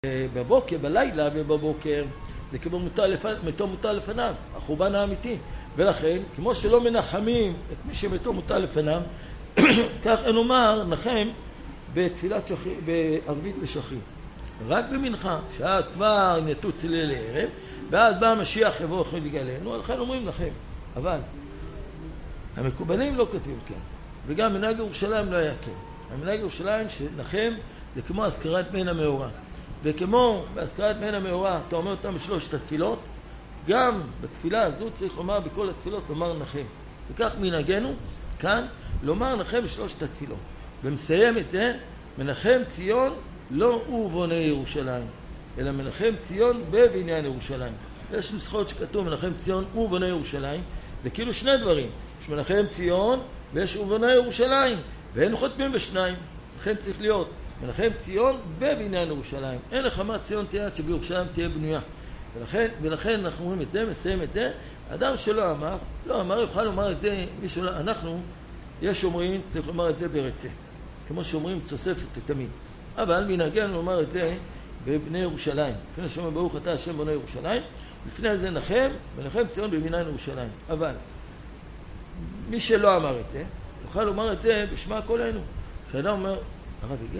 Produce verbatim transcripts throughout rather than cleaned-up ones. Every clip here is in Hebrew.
בבוקר, בלילה ובבוקר, זה כמו מתו מוטל לפניו, החורבן האמיתי. ולכן, כמו שלא מנחמים את מי שמתו מוטל לפניו, כך אין אומר נחם בתפילת שחרית, בערבית ושחרית. רק במנחה, שאז כבר נטו צלילי לערב, ואז בא המשיח יבוא אחרי לגלנו, לכן אומרים לכם. אבל המקובלים לא כותבים כן, וגם מנהג ירושלים לא היה כן. המנהג ירושלים שנחם זה כמו הזכרת מעין המאורע. וכמו בהזכרת מעין המאורע, אתה אומר אותם בשלושת התפילות, גם בתפילה הזו צריך לומר בכל התפילות לומר נחם. וכך מנהגנו כאן לומר נחם בשלושת התפילות. ומסיים את זה, מנחם ציון לא הוא בונה ירושלים, אלא מנחם ציון בבניין ירושלים. יש נוסחות שכתוב מנחם ציון הוא בונה ירושלים, זה כאילו שני דברים. יש מנחם ציון ויש הוא בונה ירושלים, ואין חותמים בשניים. לכן צריך להיות מנחם ציון בבניין ירושלים. אין לך מה ציון תהיה עד שבירושלים תהיה בנויה. ולכן, ולכן אנחנו אומרים את זה, מסיים את זה. אדם שלא אמר, לא אמר, יוכל לומר את זה, מי שלא, אנחנו, יש אומרים, צריך לומר את זה ברצה. כמו שאומרים, תוספת תמיד. אבל מנהגנו לומר את זה בבני ירושלים. לפני שאומרים ברוך אתה השם בונה ירושלים, לפני זה נחם, ונחם ציון בבניין ירושלים. אבל מי שלא אמר את זה, יוכל לומר את זה בשמע קולנו. כשאדם אומר, הרב הגיע?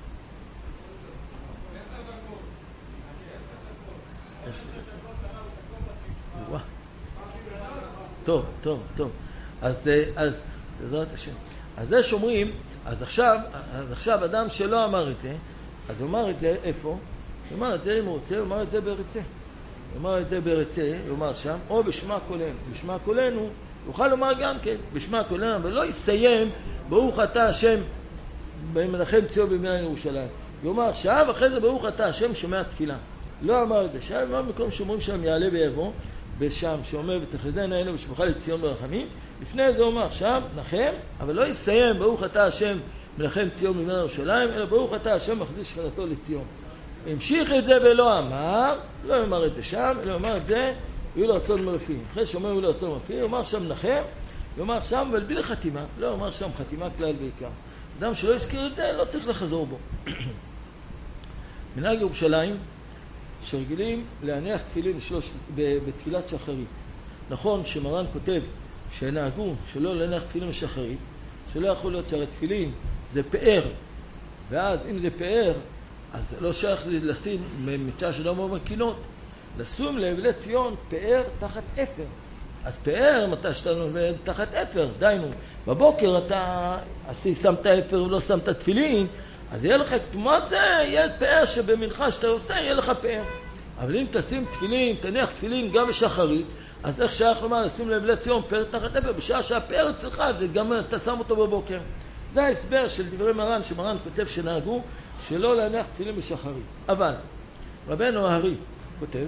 טוב, טוב, טוב. אז, אז, בעזרת השם. אז זה שאומרים, אז עכשיו, אז עכשיו אדם שלא אמר את זה, אז הוא אמר את זה איפה? הוא אמר את זה אם הוא רוצה, הוא אמר את זה ברצה. הוא אמר את זה ברצה, הוא אמר שם, או בשמע קולנו. בשמע קולנו, הוא יוכל לומר גם כן, בשמע קולנו, אבל לא יסיים, ברוך אתה השם, במנחם ציון בבניין ירושלים. הוא אמר עכשיו, אחרי זה ברוך אתה השם שומע תפילה. לא אמר את זה, שם, מה מקום שאומרים שם יעלה ויבוא, בשם שאומר ותחזינה עינינו ושמחה לציון ברחמים, לפני זה הוא אומר שם נחם, אבל לא יסיים ברוך אתה השם מנחם ציון בבניין ירושלים, אלא ברוך אתה השם מחזיר שכנתו לציון. המשיך את זה ולא אמר, לא אמר את זה שם, אלא אמר את זה, יהיו לו רצון מרפי. אחרי שאומר יהיו לו רצון מרפי, הוא אמר שם נחם, הוא אמר שם אבל בלי לחתימה, לא אמר שם חתימה כלל בעיקר. אדם שלא הזכיר את זה, לא צריך לחזור בו. מנהג ירושלים, שרגילים להניח תפילין שלוש, בתפילת שחרית. נכון שמרן כותב שנהגו שלא להניח תפילין בשחרית, שלא יכול להיות שהרי תפילין זה פאר, ואז אם זה פאר, אז לא שייך לשים מצ'ה של אמו מקינות, לשים לאבלי ציון פאר תחת אפר. אז פאר, מתי שאתה נובד תחת אפר, דיינו, בבוקר אתה שמת אפר ולא שמת תפילין, אז יהיה לך כתומת זה, יהיה פאר שבמנחה שאתה רוצה, יהיה לך פאר. אבל אם תשים תפילין, תניח תפילין גם בשחרית, אז איך שייך לומר, לשים לאבלי ציון פאר תחת אפר, בשעה שהפאר אצלך, זה גם אתה שם אותו בבוקר. זה ההסבר של דברי מרן, שמרן כותב שנהגו, שלא להניח תפילין בשחרית. אבל, רבנו הארי כותב,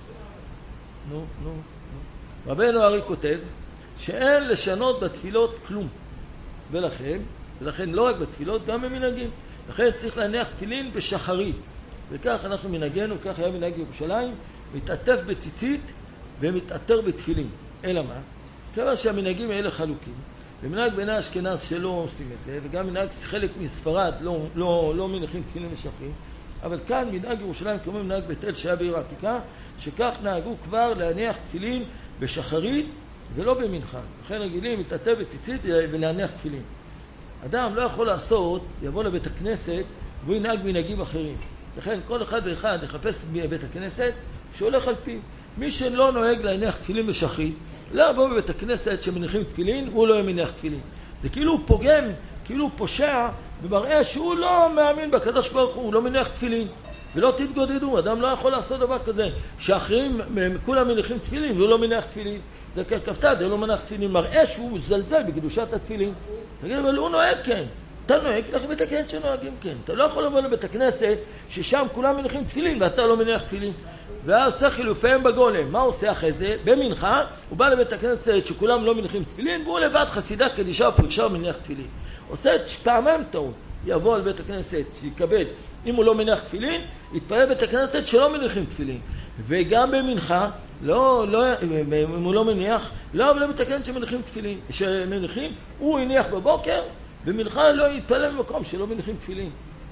נו, נו, נו, רבנו הארי כותב, שאין לשנות בתפילות כלום. ולכן, ולכן לא רק בתפילות, גם במנהגים. לכן צריך להניח תפילין בשחרית. וכך אנחנו מנהגנו, כך היה מנהג ירושלים, מתעטף בציצית ומתעטר בתפילין. אלא מה? כיוון שהמנהגים האלה חלוקים. ומנהג בני אשכנז שלא עושים את זה, וגם מנהג חלק מספרד לא, לא, לא מניחים תפילין בשחרית. אבל כאן מנהג ירושלים כמו מנהג בית אל שהיה בעיר העתיקה, שכך נהגו כבר להניח תפילין בשחרית ולא במנחה. לכן רגילים מתעטף בציצית ולהניח תפילין. אדם לא יכול לעשות, יבוא לבית הכנסת והוא ינהג מנהגים אחרים. לכן כל אחד ואחד יחפש בבית הכנסת שהולך על פי. מי שלא נוהג להניח תפילין בשחרית, לא יבוא בבית הכנסת שמניחים תפילין, הוא לא מניח תפילין. זה כאילו הוא פוגם, כאילו הוא פושע, ומראה שהוא לא מאמין בקדוש ברוך הוא, הוא לא מניח תפילין. ולא תתגודדו, אדם לא יכול לעשות דבר כזה, שאחרים כולם מניחים תפילין והוא לא מניח תפילין. זה ככפתד, הוא לא מניח תפילין, מראה שהוא זלזל בקדושת התפילין. תגיד, אבל הוא נוהג כן. אתה נוהג, לך בית הכנסת שנוהגים כן. אתה לא יכול לבוא לבית הכנסת ששם כולם מניחים תפילין ואתה לא מניח תפילין. ואז עושה חילופיהם בגולם. מה הוא עושה אחרי זה? במנחה, הוא בא לבית הכנסת שכולם לא מניחים תפילין, והוא לבד חסידה קדישה ופרקשה ומניח תפילין. עושה את פעמיים טעות. יבוא על בית הכנסת שיקבל, אם הוא לא מניח תפילין, יתפלל בית הכנסת שלא מניחים תפילין. וגם במנחה, לא, לא, אם הוא לא מניח, לא אבל בית הכנסת שמניחים תפילין. שמניחים, הוא הניח בבוקר, במנחה לא יתפלל במקום שלא מניחים תפילין.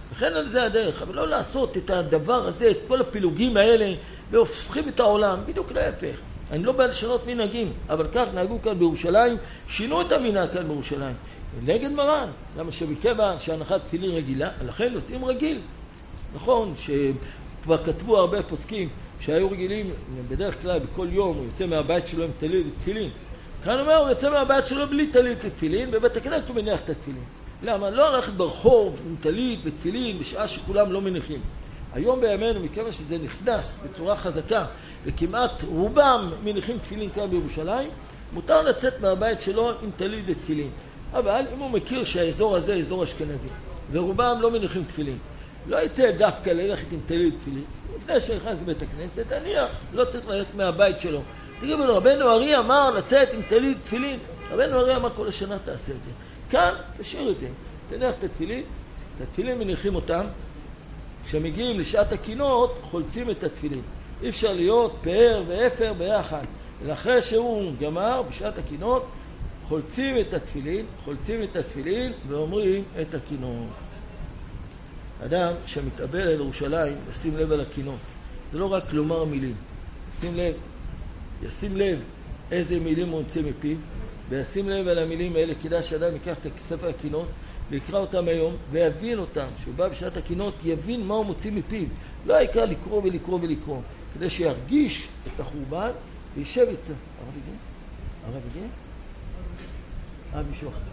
וכן על זה הדרך, אבל לא לעשות את הדבר הזה, את כל הפילוגים האלה, והופכים את העולם, בדיוק להפך. אני לא בא לשנות מנהגים, אבל כך נהגו כאן בירושלים, שינו את המנהג כאן בירושלים. נגד מרן, למה שמכיוון שהנחת תפילין רגילה, לכן יוצאים רגיל. נכון, שכבר כתבו הרבה פוסקים שהיו רגילים, בדרך כלל בכל יום הוא יוצא מהבית שלו עם טלית ותפילין. כאן אומר, הוא יוצא מהבית שלו בלי טלית ותפילין, בבית הכנסת הוא מניח את התפילין. למה? לא הלכת ברחוב עם טלית ותפילין בשעה שכולם לא מניחים. היום בימינו, מכיוון שזה נכנס בצורה חזקה, וכמעט רובם מניחים תפילין כאן בירושלים, מותר לצאת מהבית שלו עם טלית ותפילין. אבל אם הוא מכיר שהאזור הזה אזור אשכנזי, ורובם לא מניחים תפילין, לא יצא דווקא ללכת עם טלית ותפילין. לפני שנכנס לבית הכנסת, תניח, לא צריך ללכת מהבית שלו. תגידו לו, רבנו ארי אמר לצאת עם טלית ותפילין. רבנו ארי אמר כל השנה תעשה את זה. כאן, תשאיר את זה. תניח את התפילין, את התפילין מניחים אותם. כשמגיעים לשעת הקינות, חולצים את התפילין. אי אפשר להיות פאר ואפר ביחד. ואחרי שהוא גמר, בשעת הקינות, חולצים את התפילין, חולצים את התפילין ואומרים את הקינות. אדם שמתאבל על ירושלים, ישים לב על הקינות. זה לא רק לומר מילים. ישים לב, ישים לב איזה מילים הוא יוצא מפיו, וישים לב על המילים האלה. כדאי שאדם ייקח את ספר הקינות, ויקרא אותם היום, ויבין אותם. שהוא בא בשעת הקינות, יבין מה הוא מוציא מפיו. לא העיקר לקרוא ולקרוא ולקרוא, כדי שירגיש את החורבן, וישב יצא. הרב הגיע? הרב הגיע? אה, מישהו אחר.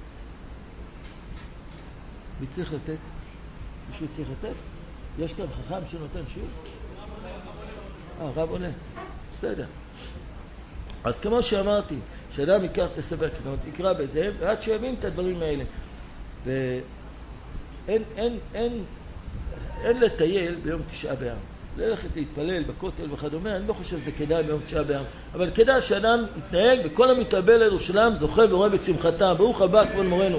מי צריך לתת? מישהו צריך לתת? יש כאן חכם שנותן שיעור? אה, רב עולה. בסדר. אז כמו שאמרתי, שאדם ייקח את הספר הקינות, יקרא בזה, ועד שיבין את הדברים האלה. ואין, אין, אין, אין לטייל ביום תשעה באב. ללכת להתפלל בכותל וכדומה, אני לא חושב שזה כדאי ביום תשעה באב. אבל כדאי שאדם יתנהג, וכל המתאבל על ירושלים זוכה ורואה בשמחתה. ברוך הבא, כבוד מורנו.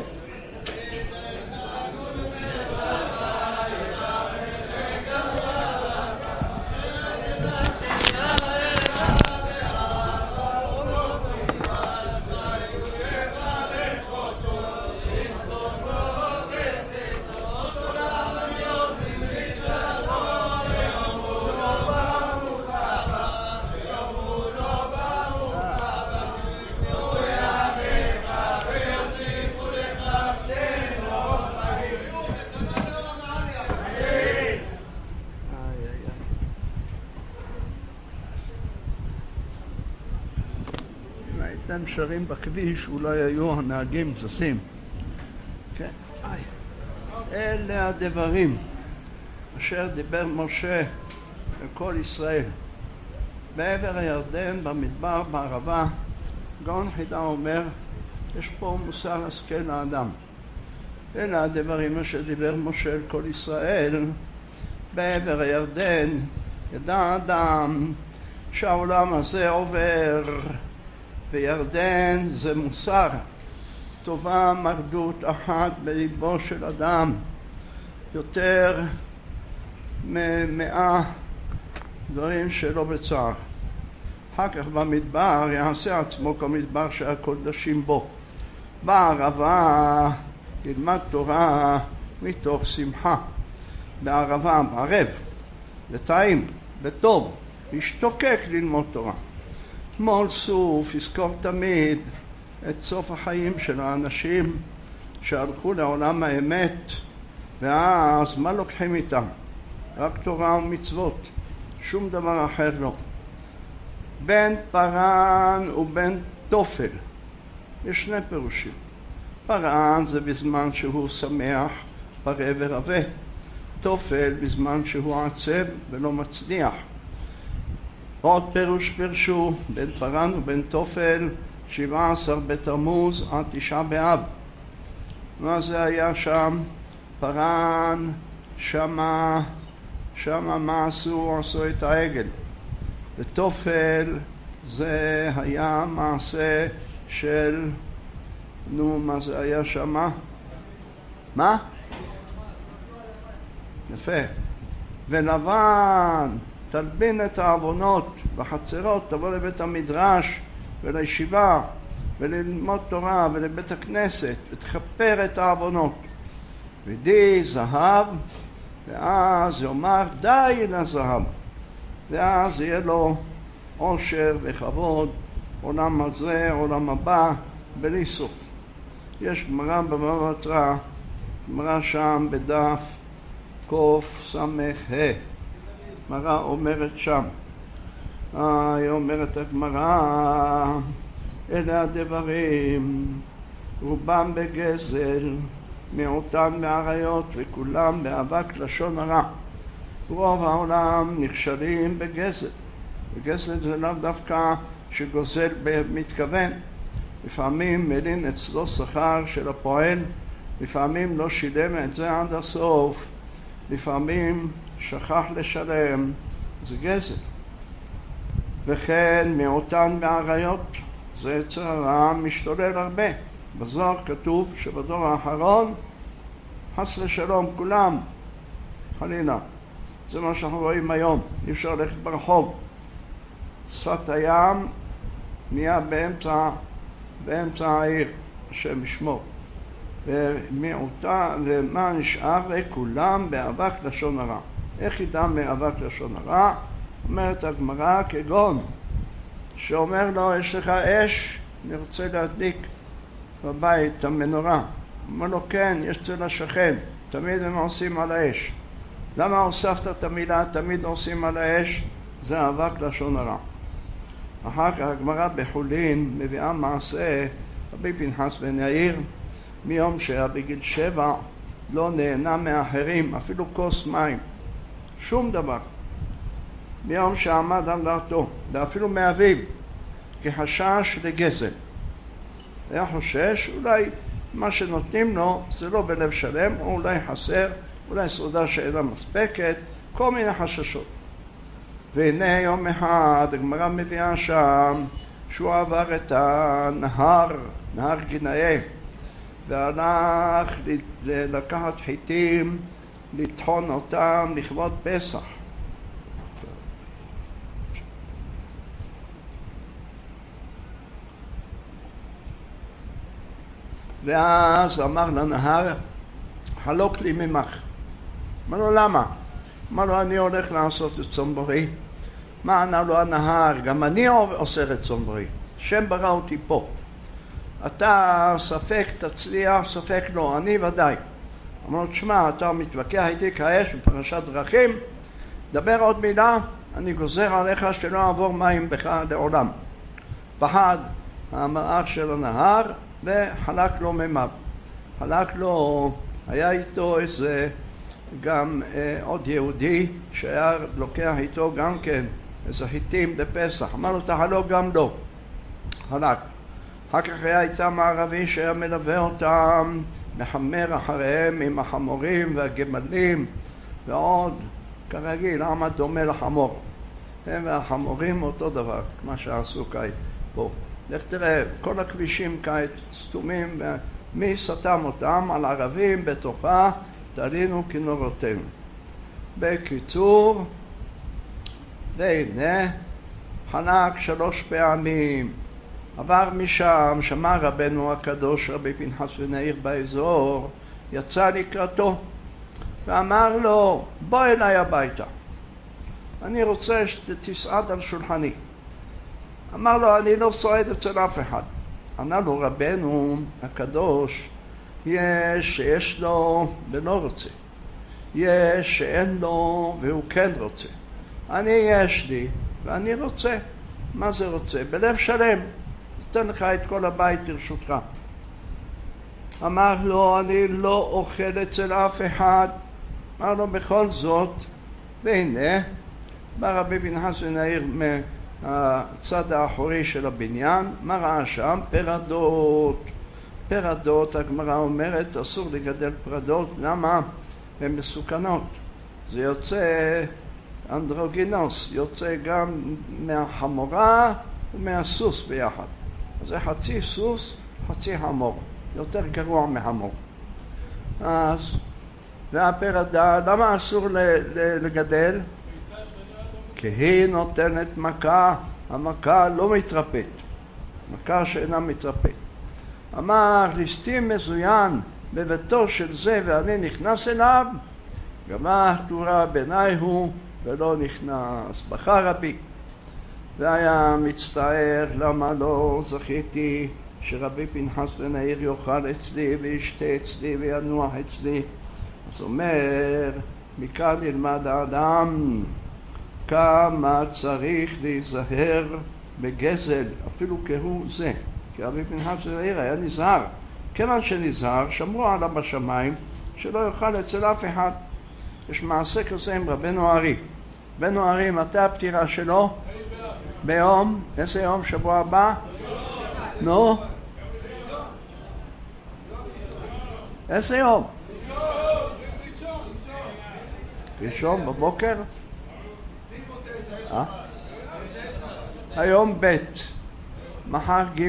הייתם שרים בכביש, אולי היו הנהגים זזים. כן, איי. אלה הדברים אשר דיבר משה לכל ישראל. בעבר הירדן, במדבר, בערבה, גאון חידה אומר, יש פה מוסר השכל לאדם. אלה הדברים אשר דיבר משה לכל ישראל. בעבר הירדן, ידע אדם שהעולם הזה עובר, וירדן זה מוסר, טובה מרדות אחת בליבו של אדם, יותר ממאה דברים שלא בצער. אחר כך במדבר יעשה עצמו כמדבר שהקודשים בו. בערבה ילמד תורה מתוך שמחה. בערבה, בערב, בטעים, בטוב, ישתוקק ללמוד תורה. מול סוף יזכור תמיד את סוף החיים של האנשים שהלכו לעולם האמת, ואז מה לוקחים איתם? רק תורה ומצוות, שום דבר אחר לא. בין פרן ובין תופל יש שני פירושים. פרן זה בזמן שהוא שמח, פרה ורבה. תופל בזמן שהוא עצב ולא מצליח. עוד פירוש פירשו בין פרן ובין תופל שבעה עשר בתמוז עד תשעה באב. מה זה היה שם? פרן שמה, שמה מה עשו? עשו את העגל. ותופל זה היה מעשה של, נו, מה זה היה שמה? מה? יפה. ולבן תלבין את העוונות בחצרות, תבוא לבית המדרש ולישיבה וללמוד תורה ולבית הכנסת ותכפר את העוונות. ודי זהב, ואז יאמר די לזהב, ואז יהיה לו עושר וכבוד, עולם הזה, עולם הבא, בלי סוף. יש גמרא בבבא בתרא, גמרא שם בדף קוף סמך ה. גמרא אומרת שם, אה, היא אומרת הגמרא, אלה הדברים, רובם בגזל, מיעוטם בעריות וכולם באבק לשון הרע. רוב העולם נכשלים בגזל. וגזל זה לא דווקא שגוזל במתכוון. לפעמים מלין אצלו שכר של הפועל, לפעמים לא שילם את זה עד הסוף, לפעמים שכח לשלם, זה גזל. וכן מיעוטן בעריות, זה יצר הרע משתולל הרבה. בזוהר כתוב שבדור האחרון חס לשלום כולם, חלילה. זה מה שאנחנו רואים היום, אי אפשר ללכת ברחוב. שפת הים נהיה באמצע, באמצע העיר, השם ישמור. ומיעוטה, ומה נשאר? וכולם באבק לשון הרע. איך ידע מאבק לשון הרע? אומרת הגמרא כגון שאומר לו, יש לך אש, אני רוצה להדליק בבית את המנורה. אומר לו, כן, יש אצל השכן, תמיד הם עושים על האש. למה הוספת את המילה תמיד עושים על האש? זה אבק לשון הרע. אחר כך הגמרא בחולין מביאה מעשה רבי פנחס בן יאיר, מיום שהיה בגיל שבע לא נהנה מאחרים, אפילו כוס מים, שום דבר. מיום שעמד על דעתו, ואפילו מאביו, כחשש לגזל. היה חושש, אולי מה שנותנים לו זה לא בלב שלם, או אולי חסר, אולי סעודה שאינה מספקת, כל מיני חששות. והנה יום אחד, הגמרא מביאה שם, שהוא עבר את הנהר, נהר גנאה, והלך לקחת חיטים, לטחון אותם לכבוד פסח. ואז אמר לנהר, חלוק לי ממך. אמר לו, למה? אמר לו, אני הולך לעשות את צום בריא. מה ענה לו הנהר? גם אני עושה את צום בריא. שם ברא אותי פה. אתה ספק תצליח, ספק לא, אני ודאי. אמר לו, תשמע, אתה מתווכח איתי כאש בפרשת דרכים, דבר עוד מילה, אני גוזר עליך שלא אעבור מים בך לעולם. פחד המאח של הנהר וחלק לו מימיו. חלק לו, היה איתו איזה גם אה, עוד יהודי שהיה לוקח איתו גם כן איזה חיטים לפסח. אמר לו, תחלוק גם לו. חלק. אחר כך היה איתם הערבי שהיה מלווה אותם, מחמר אחריהם עם החמורים והגמלים ועוד, כרגיל, למה דומה לחמור. הם והחמורים אותו דבר, מה שעשו כעת פה. לך תראה, כל הכבישים כעת סתומים, מי סתם אותם? על ערבים בתוכה, תלינו כנורותינו. בקיצור, והנה, חנק שלוש פעמים, עבר משם, שמע רבנו הקדוש רבי פנחס בן יאיר באזור, יצא לקראתו ואמר לו, בוא אליי הביתה, אני רוצה שתסעד על שולחני. אמר לו, אני לא סועד אצל אף אחד. ענה לו רבנו הקדוש, יש שיש לו ולא רוצה, יש שאין לו והוא כן רוצה. אני יש לי ואני רוצה. מה זה רוצה? בלב שלם. נותן לך את כל הבית לרשותך. אמר לו, אני לא אוכל אצל אף אחד. אמר לו, בכל זאת, והנה, בא רבי פנחס בן יאיר מהצד האחורי של הבניין, מה ראה שם? פרדות. פרדות, הגמרא אומרת, אסור לגדל פרדות. למה? הן מסוכנות. זה יוצא אנדרוגינוס, יוצא גם מהחמורה ומהסוס ביחד. אז זה חצי סוס, חצי חמור. יותר גרוע מהחמור. אז, והפרדה, למה אסור לגדל? כי היא נותנת מכה, המכה לא מתרפאת. מכה שאינה מתרפאת. אמר, ליסטים מזוין, בביתו של זה ואני נכנס אליו, גמר תורה בעיניי הוא ולא נכנס. בכה רבי והיה מצטער למה לא זכיתי שרבי פנחס בן העיר יאכל אצלי וישתה אצלי וינוח אצלי. אז אומר, מכאן ילמד האדם כמה צריך להיזהר בגזל, אפילו כהוא זה. כי רבי פנחס בן העיר היה נזהר. כיוון שנזהר, שמרו עליו בשמיים שלא יאכל אצל אף אחד. יש מעשה כזה עם רבנו ארי. רבנו ארי, מתי הפטירה שלו? ביום, איזה יום? שבוע הבא? נו? איזה יום? ראשון בבוקר? היום ב', מחר ג',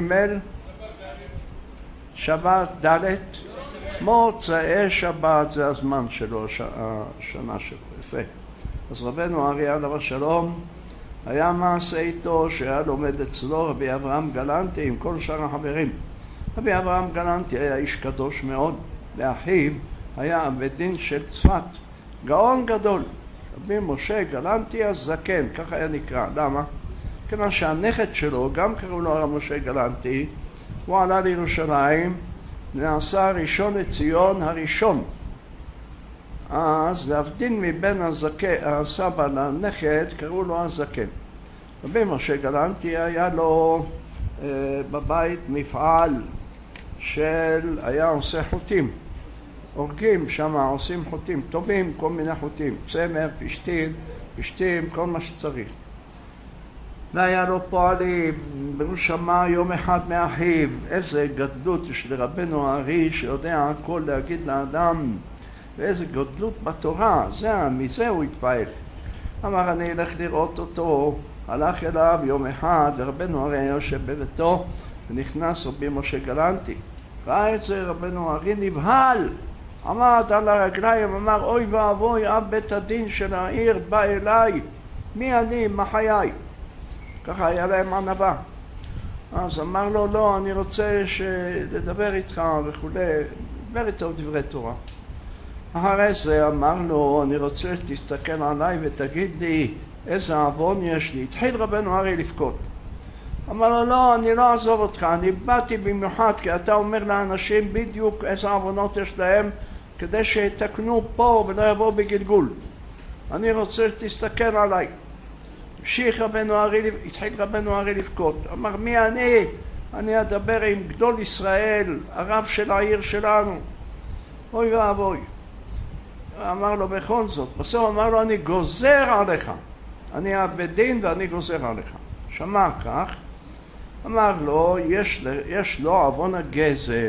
שבת ד', מוצאי שבת זה הזמן שלו, השנה שלו. יפה. אז רבנו ארי עליו השלום היה מעשה איתו שהיה לומד אצלו רבי אברהם גלנטי עם כל שאר החברים. רבי אברהם גלנטי היה איש קדוש מאוד, ואחיו היה הבית דין של צפת, גאון גדול. רבי משה גלנטי הזקן, ככה היה נקרא. למה? כיוון שהנכד שלו, גם קראו לו הרב משה גלנטי, הוא עלה לירושלים, נעשה ראשון לציון הראשון. אז להבדיל מבין הזקן, הסבא לנכד, קראו לו הזקן. רבי משה גלנטי היה לו אה, בבית מפעל של, היה עושה חוטים. הורגים שם, עושים חוטים טובים, כל מיני חוטים, צמר, פשטין, פשטים, כל מה שצריך. והיה לו פועלים, והוא שמע יום אחד מאחיו, איזה גדלות יש לרבנו הארי שיודע הכל להגיד לאדם, ואיזה גדלות בתורה, זה, מזה הוא התפעל. אמר אני אלך לראות אותו, הלך אליו יום אחד, ורבנו הארי היה יושב בביתו, ונכנס רבי משה גלנטי. ראה את זה רבנו הארי נבהל, עמד על הרגליים, אמר אוי ואבוי, אב בית הדין של העיר בא אליי, מי אני, מה חיי? ככה היה להם ענווה. אז אמר לו, לא, אני רוצה לדבר איתך וכו', דבר איתו דברי תורה. אחרי זה אמר לו, אני רוצה שתסתכל עליי ותגיד לי איזה עוון יש לי. התחיל רבנו ארי לבכות. אמר לו, לא, אני לא אעזוב אותך, אני באתי במיוחד כי אתה אומר לאנשים בדיוק איזה עוונות יש להם כדי שיתקנו פה ולא יבואו בגלגול. אני רוצה שתסתכל עליי. המשיך רבנו ארי, התחיל רבנו ארי לבכות. אמר, מי אני? אני אדבר עם גדול ישראל, הרב של העיר שלנו. אוי ואבוי. אמר לו בכל זאת, בסוף אמר לו, אני גוזר עליך. אני הבית דין ואני גוזר עליך. שמע כך, אמר לו, יש, יש לו עוון הגזל.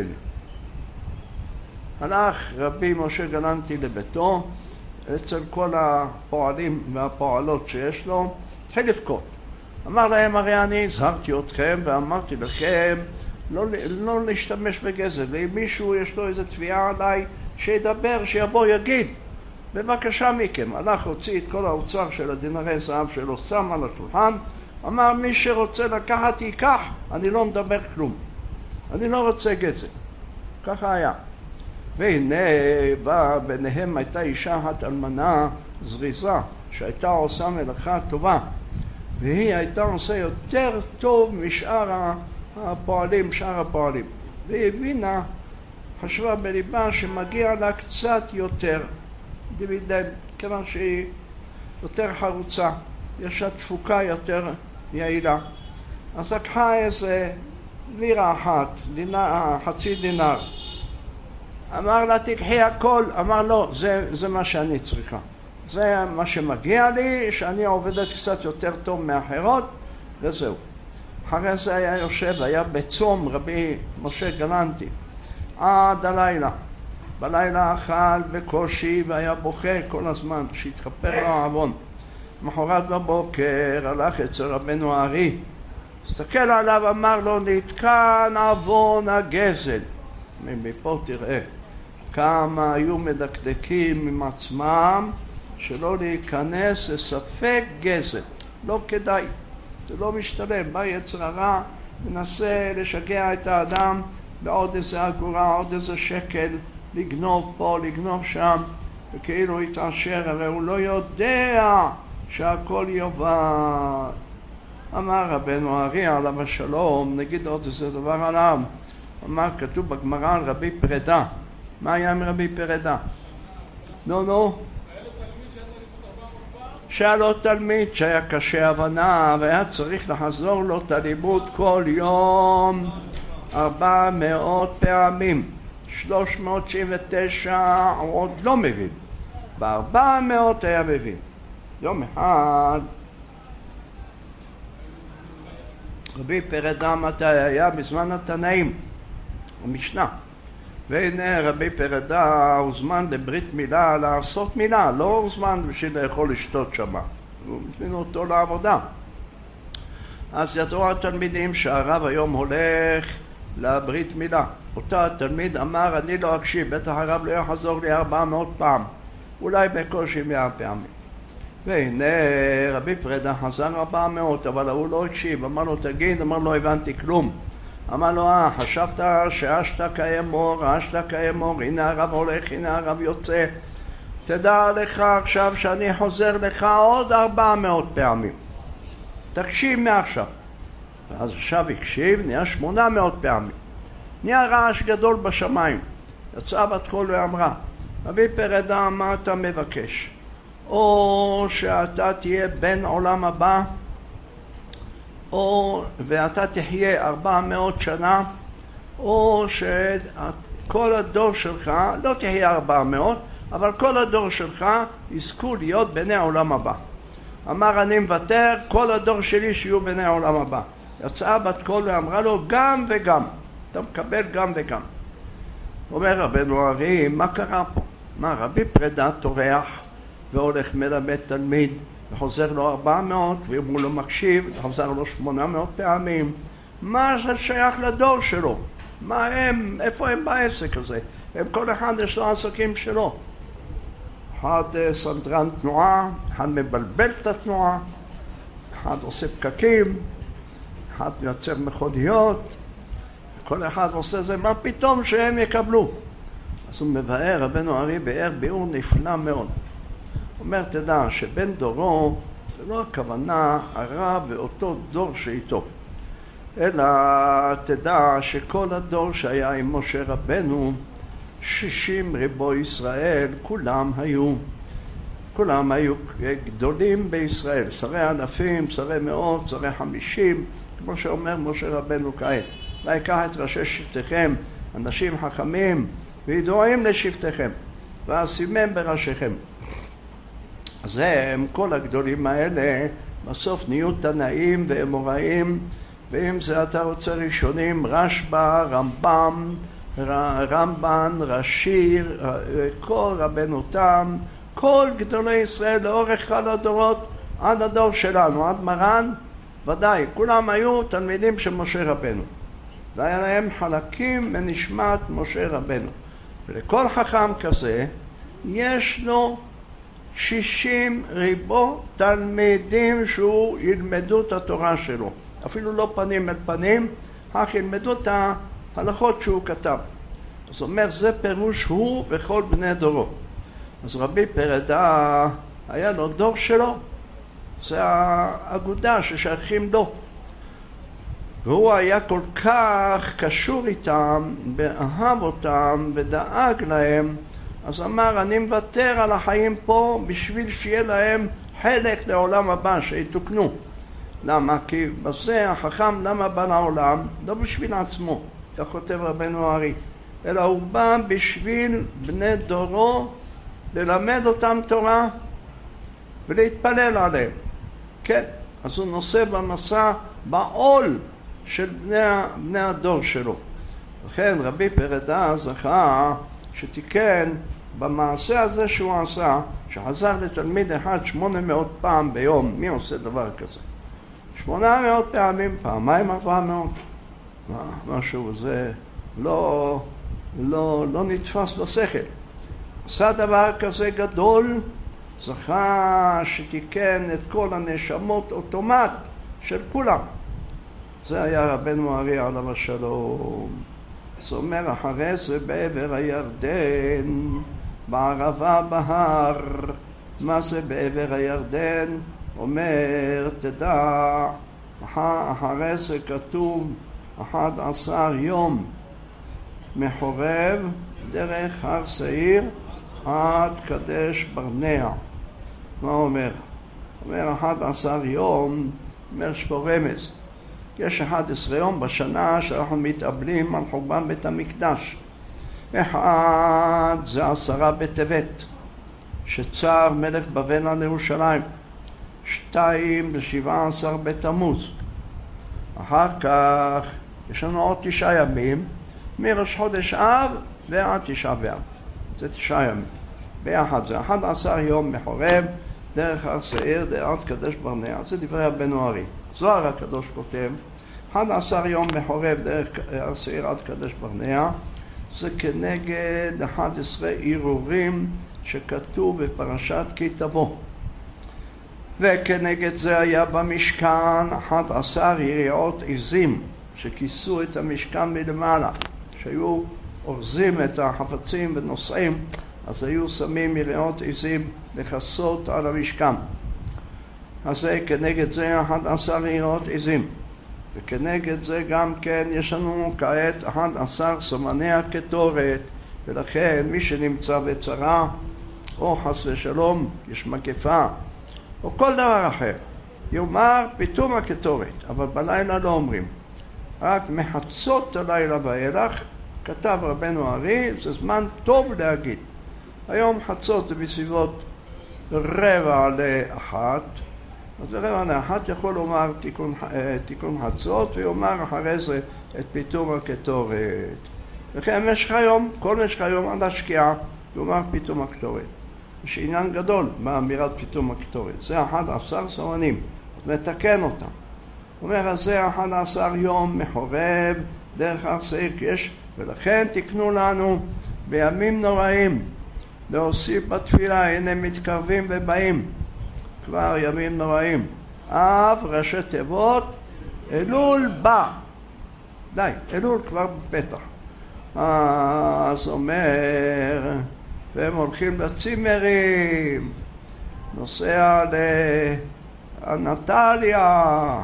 הלך רבי משה גלנטי לביתו, אצל כל הפועלים והפועלות שיש לו, התחיל לבכות. אמר להם, הרי אני הזהרתי אתכם ואמרתי לכם לא, לא להשתמש בגזל. ואם מישהו יש לו איזו תביעה עליי, שידבר, שיבוא, יגיד. בבקשה מכם. הלך, הוציא את כל האוצר של הדינרי זהב שלו, שם על השולחן, אמר, מי שרוצה לקחת ייקח, אני לא מדבר כלום. אני לא רוצה גזל. ככה היה. והנה בא, ביניהם הייתה אישה אחת אלמנה זריזה, שהייתה עושה מלאכה טובה, והיא הייתה עושה יותר טוב משאר הפועלים, שאר הפועלים. והיא הבינה, חשבה בליבה שמגיע לה קצת יותר דיבידנד, כיוון שהיא יותר חרוצה, יש לה תפוקה יותר יעילה. אז לקחה איזה לירה אחת, דינר, חצי דינר. אמר לה, תקחי הכל. אמר לו, זה, זה מה שאני צריכה. זה מה שמגיע לי, שאני עובדת קצת יותר טוב מאחרות, וזהו. אחרי זה היה יושב, היה בצום רבי משה גלנטי, עד הלילה. בלילה אכל בקושי והיה בוכה כל הזמן, שהתחפר לו העוון. מחרת בבוקר הלך אצל רבנו הארי, הסתכל עליו, אמר לו, נתקן עוון הגזל. מפה תראה כמה היו מדקדקים עם עצמם שלא להיכנס לספק גזל. לא כדאי, זה לא משתלם. בא יצר הרע, מנסה לשגע את האדם בעוד איזה אגורה, עוד איזה שקל, לגנוב פה, לגנוב שם, וכאילו יתעשר, הרי הוא לא יודע שהכל יובד. אמר רבנו הארי עליו השלום, נגיד עוד איזה דבר עליו, אמר, כתוב בגמרא על רבי פרדה. מה היה עם רבי פרדה? נו נו שהיה לו תלמיד שהיה קשה הבנה והיה צריך לחזור לו את הלימוד כל יום ארבע מאות פעמים. שלוש מאות תשעים ותשע הוא עוד לא מבין, בארבע מאות היה מבין. יום אחד רבי פרדה מתי היה? בזמן התנאים, המשנה. והנה רבי פרדה הוזמן לברית מילה, לעשות מילה, לא הוזמן בשביל לאכול לשתות שמה, הוא מזמינו אותו לעבודה. אז ידעו התלמידים שהרב היום הולך לברית מילה. אותה התלמיד אמר, אני לא אקשיב, בטח הרב לא יחזור לי ארבע מאות פעם, אולי בקושי מאה פעמים. והנה רבי פרדה חזר ארבע מאות, אבל הוא לא הקשיב, אמר לו תגיד, אמר לו הבנתי כלום. אמר לו, אה, חשבת שאשת כאמור, אשת כאמור, הנה הרב הולך, הנה הרב יוצא. תדע לך עכשיו שאני חוזר לך עוד ארבע מאות פעמים. תקשיב מעכשיו. ואז עכשיו הקשיב, נהיה שמונה מאות פעמים. נהיה רעש גדול בשמיים. יצאה בת קול ואמרה, רבי פרדה, מה אתה מבקש? או שאתה תהיה בן עולם הבא, או ואתה תחיה ארבע מאות שנה, או שכל הדור שלך, לא תחיה ארבע מאות, אבל כל הדור שלך יזכו להיות בני העולם הבא. אמר, אני מוותר, כל הדור שלי שיהיו בני העולם הבא. יצאה בת קול ואמרה לו, גם וגם. אתה מקבל גם וגם. אומר רבנו הארי, מה קרה פה? מה, רבי פרדה טורח והולך מלמד תלמיד, וחוזר לו ארבע מאות, ואם הוא לא מקשיב, חוזר לו שמונה מאות פעמים. מה זה שייך לדור שלו? מה הם, איפה הם בעסק הזה? הם כל אחד יש לו עסקים שלו. אחד סנדרן תנועה, אחד מבלבל את התנועה, אחד עושה פקקים, אחד מייצר מכוניות, כל אחד עושה זה, מה פתאום שהם יקבלו? אז הוא מבאר, רבנו הארי באר ביאור נפלא מאוד. הוא אומר, תדע שבן דורו זה לא הכוונה הרב ואותו דור שאיתו, אלא תדע שכל הדור שהיה עם משה רבנו, שישים ריבו ישראל, כולם היו, כולם היו גדולים בישראל, שרי אלפים, שרי מאות, שרי חמישים, כמו שאומר משה רבנו כעת. ויקח את ראשי שבטיכם, אנשים חכמים וידועים לשבטיכם, ואשימם בראשיכם. אז הם, כל הגדולים האלה, בסוף נהיו תנאים ואמוראים, ואם זה אתה רוצה ראשונים, רשב"א, רמב"ם, רמב"ן, רש"יר, כל רבנותם, כל גדולי ישראל לאורך כל הדורות, עד הדור שלנו, עד מרן, ודאי, כולם היו תלמידים של משה רבנו. והיה להם חלקים מנשמת משה רבנו. ולכל חכם כזה, יש לו שישים ריבו תלמידים שהוא ילמדו את התורה שלו. אפילו לא פנים אל פנים, אך ילמדו את ההלכות שהוא כתב. זאת אומרת, זה פירוש הוא וכל בני דורו. אז רבי פרדה היה לו דור שלו. זה האגודה ששייכים לו. והוא היה כל כך קשור איתם, ואהב אותם ודאג להם, אז אמר, אני מוותר על החיים פה בשביל שיהיה להם חלק לעולם הבא, שיתוקנו. למה? כי בזה החכם למה בא לעולם? לא בשביל עצמו, כך כותב רבנו הארי, אלא הוא בא בשביל בני דורו, ללמד אותם תורה ולהתפלל עליהם. כן, אז הוא נושא במסע, בעול של בני, בני הדור שלו. לכן רבי פרדה זכה שתיקן במעשה הזה שהוא עשה, שחזר לתלמיד אחד שמונה מאות פעם ביום. מי עושה דבר כזה? שמונה מאות פעמים, פעמיים ארבע מאות. משהו זה לא, לא, לא נתפס בשכל. עשה דבר כזה גדול, זכה שתיקן את כל הנשמות אוטומט של כולם. זה היה רבנו הארי עליו השלום. זאת אומרת, אחרי זה בעבר הירדן, בערבה בהר. מה זה בעבר הירדן? אומר, תדע, אחרי זה כתוב אחד עשר יום מחורב דרך הר שעיר עד קדש ברנע. מה אומר? אומר אחד עשר יום, אומר שפה רמז. יש אחד עשר יום בשנה שאנחנו מתאבלים על חורבן בית המקדש. אחד זה עשרה בטבת, שצר מלך בבל על ירושלים. שתיים בשבעה עשר בתמוז. אחר כך יש לנו עוד תשעה ימים, מראש חודש אב ועד תשעה באב. זה תשעה ימים. ביחד זה אחד עשר יום מחורב דרך הר שעיר עד קדש ברנע. זה דברי רבנו ארי. זוהר הקדוש כותב, אחד עשר יום מחורב דרך הר שעיר עד קדש ברנע, זה כנגד אחד עשר ערעורים שכתוב בפרשת כי תבוא. וכנגד זה היה במשכן אחד עשר יריעות עזים שכיסו את המשכן מלמעלה, שהיו אורזים את החפצים ונוסעים, אז היו שמים יריעות עזים לכסות על המשכן. אז זה כנגד זה אחד עשר יריעות עזים, וכנגד זה גם כן יש לנו כעת אחד עשר סמני הקטורת, ולכן מי שנמצא בצרה או חס ושלום יש מגפה או כל דבר אחר יאמר פתאום הקטורת, אבל בלילה לא אומרים, רק מחצות הלילה ואילך. כתב רבנו ארי, זה זמן טוב להגיד. היום חצות זה בסביבות רבע לאחת, אז רבע לאחת יכול לומר תיקון, תיקון חצות, ויאמר אחרי זה את פתאום הקטורת. וכן משך היום, כל משך היום עד השקיעה יאמר פתאום הקטורת. יש עניין גדול באמירת פתאום הקטורת. זה אחד עשר סמנים, מתקן אותם. הוא אומר, אז זה אחד עשר יום מחורב דרך הר שעיר, יש, ולכן תקנו לנו בימים נוראים להוסיף בתפילה, הנה מתקרבים ובאים כבר ימים נוראים. אב ראשי תיבות, אלול בא. די, אלול כבר בפתח. אז אומר, והם הולכים לצימרים, נוסע לאנטליה,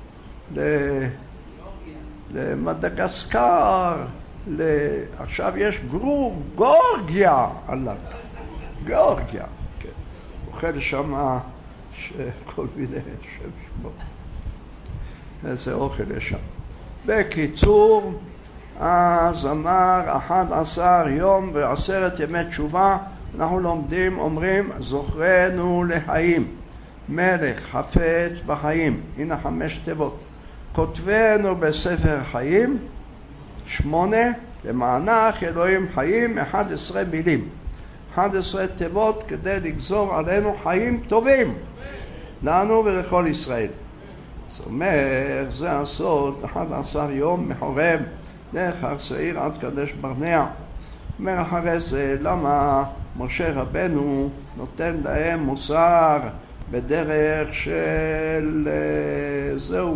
למדגסקר, עכשיו יש גרו, גורגיה, עליו, גורגיה, כן. אוכל שם כל מיני שם שמו, איזה אוכל יש שם. בקיצור, אז אמר אחד עשר יום ועשרת ימי תשובה, אנחנו לומדים, אומרים, זוכרנו לחיים, מלך חפץ בחיים, הנה חמש תיבות, כותבנו בספר חיים, שמונה, למענך אלוהים חיים, אחד עשרה מילים, אחד עשרה תיבות כדי לגזור עלינו חיים טובים, לנו ולכל ישראל. זאת אומרת, זה הסוד, אחד עשר יום מחורב דרך הר שעיר עד קדש ברנע. אומר אחרי זה, למה משה רבנו נותן להם מוסר בדרך של זהו,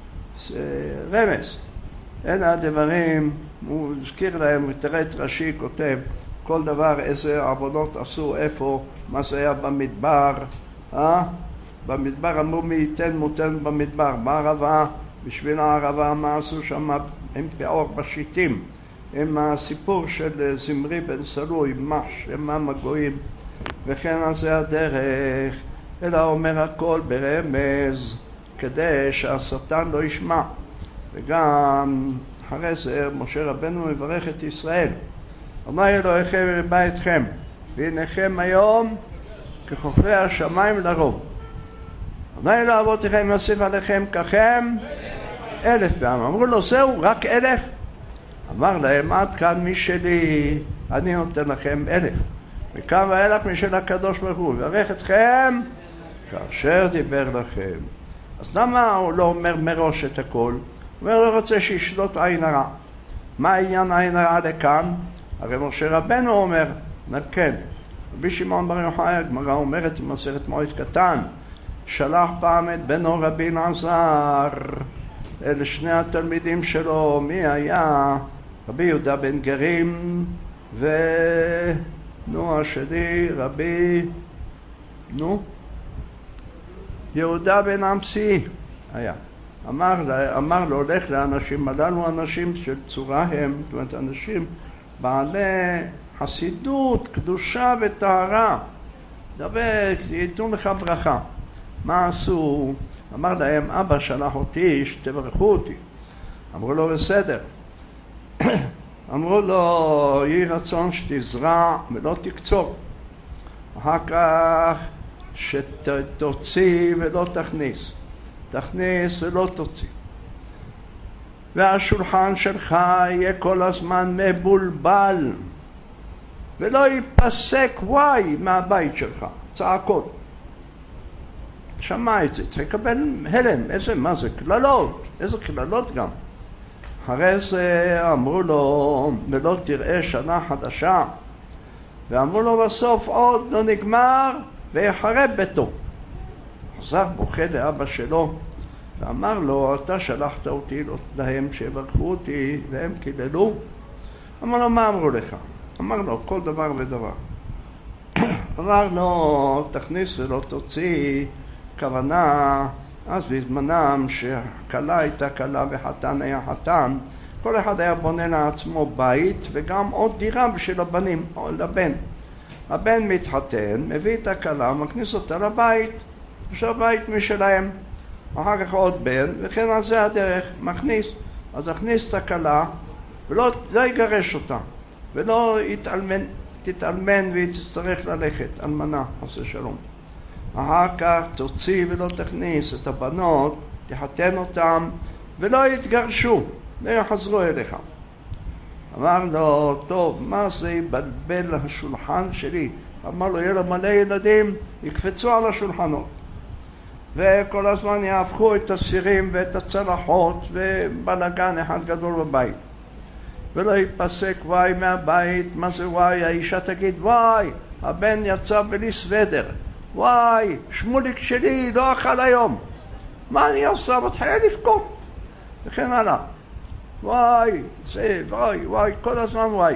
רמז. אלה הדברים, הוא הזכיר להם, תראה את רש"י כותב, כל דבר איזה עבודות עשו, איפה, מה זה היה במדבר, אה? במדבר אמרו מי ייתן מותן במדבר, בערבה, בשביל הערבה מה עשו שם עם פאור בשיטים, עם הסיפור של זמרי בן סלוי, מש, עם הגויים, וכן אז זה הדרך, אלא אומר הכל ברמז, כדי שהשטן לא ישמע. וגם אחרי זה משה רבנו מברך את ישראל, אמר אלוהיכם ריבה אתכם, והנכם היום ככוכבי השמיים לרוב. אמר אלוה אבותיכם יוסיף עליכם ככם אלף פעם. אמרו לו זהו, רק אלף? אמר להם עד כאן משלי, אני נותן לכם אלף, מכאן ואילך משל הקדוש ברוך הוא, וברך אתכם כאשר דיבר לכם. אז למה הוא לא אומר מראש את הכל? הוא אומר, לא רוצה שישלוט עין הרע. מה העניין עין הרע לכאן? הרי משה רבנו אומר, אומר כן, רבי שמעון בר יוחאי, הגמרא אומרת במסכת מועד קטן, שלח פעם את בנו רבי אלעזר אל שני התלמידים שלו. מי היה רבי יהודה בן גרים, ונו השני, רבי, נו, יהודה בן עמשי היה. אמר, אמר לו, הולך לאנשים הללו, אנשים של צורה הם, זאת אומרת, אנשים בעלי חסידות, קדושה וטהרה. דבר, ייתנו לך ברכה. מה עשו? אמר להם, אבא שלח אותי, שתברכו אותי. אמרו לו, בסדר. אמרו לו, יהי רצון שתזרע ולא תקצור. אחר כך שתוציא ולא תכניס. תכניס ולא תוציא. והשולחן שלך יהיה כל הזמן מבולבל. ולא ייפסק וואי מהבית שלך. צעקות. שמע את זה, צריך לקבל הלם. איזה, מה זה? כללות. איזה כללות גם. אחרי זה אמרו לו, ולא תראה שנה חדשה. ואמרו לו בסוף, עוד לא נגמר, ויחרב ביתו. חזר בוכה לאבא שלו, ואמר לו, אתה שלחת אותי להם שיברכו אותי, והם קיללו. אמר לו, מה אמרו לך? אמר לו, כל דבר ודבר. אמר לו, תכניס ולא תוציא, כוונה, אז בזמנם שכלה הייתה כלה וחתן היה חתן, כל אחד היה בונה לעצמו בית וגם עוד דירה בשביל הבנים, או לבן. הבן מתחתן, מביא את הכלה, מכניס אותה לבית, יש הבית משלהם. אחר כך עוד בן, וכן על זה הדרך, מכניס. אז הכניס את הכלה ולא לא יגרש אותה, ולא יתאלמן, תתאלמן והיא תצטרך ללכת, אלמנה, עושה שלום. אחר כך תוציא ולא תכניס את הבנות, תחתן אותם ולא יתגרשו, לא יחזרו אליך. אמר לו, טוב, מה זה יבלבל השולחן שלי? אמר לו, יהיה לו מלא ילדים, יקפצו על השולחנות. וכל הזמן יהפכו את הסירים ואת הצלחות ובלגן אחד גדול בבית. ולא ייפסק וואי מהבית, מה זה וואי? האישה תגיד, וואי, הבן יצא בלי סוודר. וואי, שמוליק שלי לא אכל היום. מה אני עושה? מתחילה לבכות. וכן הלאה. וואי, זה, וואי, וואי, כל הזמן וואי.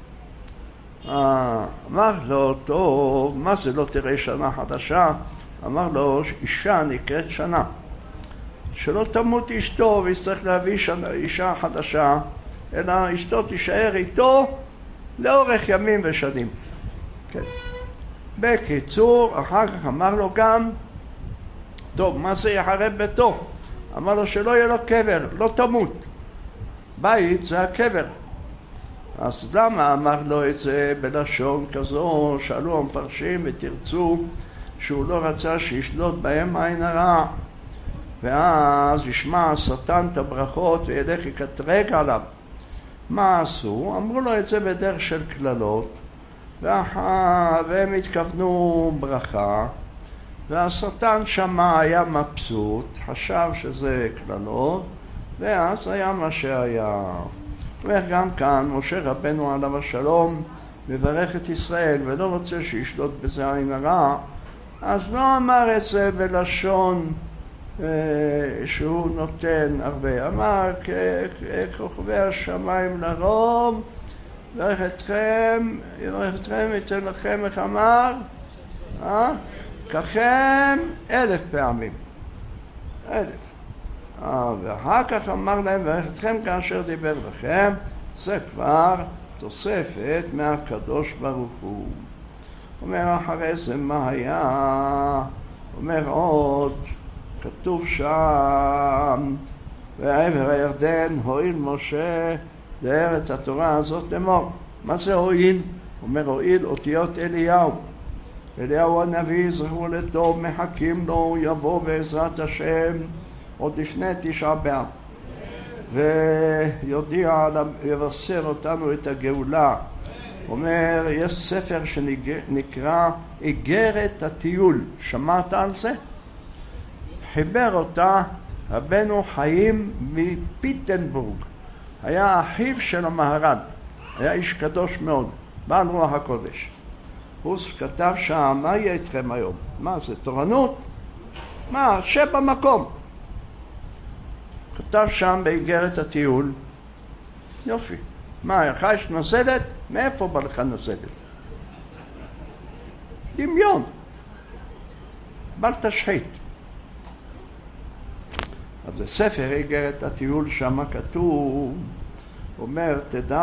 אמר לו, טוב, מה זה לא תראה שנה חדשה? אמר לו, אישה נקראת שנה. שלא תמות אשתו ויצטרך להביא שנה, אישה חדשה, אלא אשתו תישאר איתו לאורך ימים ושנים. כן. בקיצור, אחר כך אמר לו גם, טוב, מה זה יחרב ביתו? אמר לו שלא יהיה לו קבר, לא תמות. בית זה הקבר. אז למה אמר לו את זה בלשון כזו? שאלו המפרשים ותרצו שהוא לא רצה שישלוט בהם עין הרע. ואז ישמע השטן את הברכות וילך יקטרג עליו. מה עשו? אמרו לו את זה בדרך של כללות. והם התכוונו ברכה, והשטן שמה היה מבסוט, חשב שזה כללות, ואז היה מה שהיה. וגם כאן משה רבנו עליו השלום מברך את ישראל ולא רוצה שישלוט בזה עין הרע, אז לא אמר את זה בלשון אה, שהוא נותן הרבה, אמר ככוכבי השמיים לרום, יברך אתכם, יברך אתכם, ייתן לכם, איך אמר? אה? ככם אלף פעמים. אלף. אה, ואחר כך אמר להם, יברך אתכם כאשר דיבר לכם, זה כבר תוספת מהקדוש ברוך הוא. אומר אחרי זה מה היה? אומר עוד, כתוב שם, ועבר הירדן הועיל משה לאר את התורה הזאת לאמור. מה זה הועיל? אומר הועיל אותיות אליהו. אליהו הנביא זכרו לטוב, מחכים לו, יבוא בעזרת השם עוד לפני תשעה באב. ויודיע, יבשר אותנו את הגאולה. אומר, יש ספר שנקרא איגרת הטיול. שמעת על זה? חיבר אותה רבנו חיים מפיטנבורג. היה אחיו של המהר"ל, היה איש קדוש מאוד, בעל רוח הקודש. הוא כתב שם, מה יהיה איתכם היום? מה זה, תורנות? מה, שבמקום. כתב שם באיגרת הטיול, יופי, מה, לך יש נזלת? מאיפה בא לך נזלת? דמיון. בל תשחית. אז בספר איגרת הטיול שם כתוב, אומר, תדע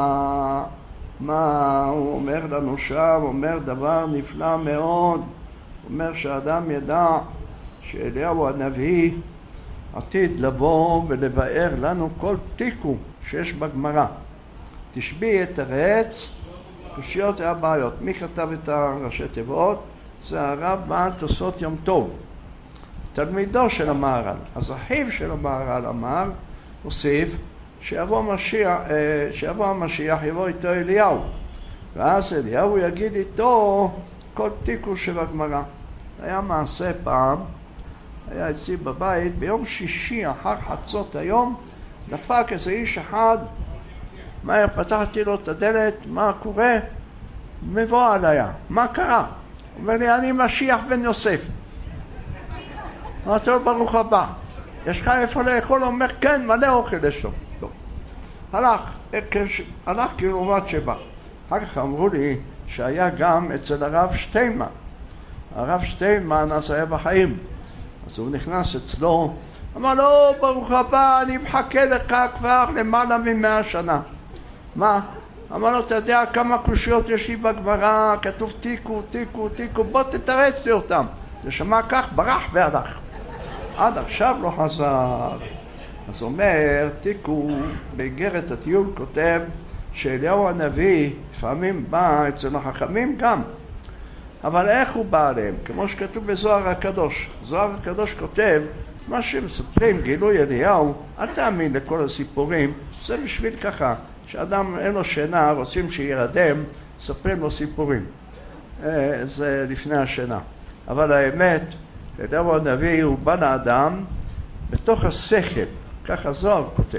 מה הוא אומר לנו שם, אומר דבר נפלא מאוד, אומר שהאדם ידע שאליהו הנביא עתיד לבוא ולבאר לנו כל תיקו שיש בגמרא. תשבי את הרץ, קושיות הבעיות. מי כתב את הראשי תיבות? זה הרב בעל תוספות יום טוב, תלמידו של המהר"ל. אז אחיו של המהר"ל אמר, הוסיף, שיבוא משיח, שיבוא המשיח, יבוא איתו אליהו, ואז אליהו יגיד איתו כל תיקו שבגמרא. היה מעשה פעם, היה אצלי בבית, ביום שישי אחר חצות היום, דפק איזה איש אחד, מהר פתחתי לו את הדלת, מה קורה? מבוהל היה, מה קרה? הוא אומר לי, אני משיח בן יוסף. אמרתי לו, ברוך הבא, יש לך איפה לאכול? הוא אומר, כן, מלא אוכל יש לו. לא. הלך, הלך כאילו מת שבא. אחר כך אמרו לי שהיה גם אצל הרב שטיינמן. הרב שטיינמן אז היה בחיים. אז הוא נכנס אצלו, אמר לו, ברוך הבא, אני מחכה לך כבר למעלה ממאה שנה. מה? אמר לו, אתה יודע כמה קושיות יש לי בגמרא, כתוב תיקו, תיקו, תיקו, בוא תתרץ לי אותם. זה שמע כך, ברח והלך. עד עכשיו לא חזר. אז אומר, תיקו, באיגרת הטיול כותב, שאליהו הנביא לפעמים בא אצל החכמים גם. אבל איך הוא בא עליהם? כמו שכתוב בזוהר הקדוש. זוהר הקדוש כותב, מה שמספרים גילוי אליהו, אל תאמין לכל הסיפורים, זה בשביל ככה, שאדם אין לו שינה, רוצים שירדם, ספרים לו סיפורים. זה לפני השינה. אבל האמת, אליהו הנביא הוא בא לאדם בתוך השכל, ככה זוהר כותב,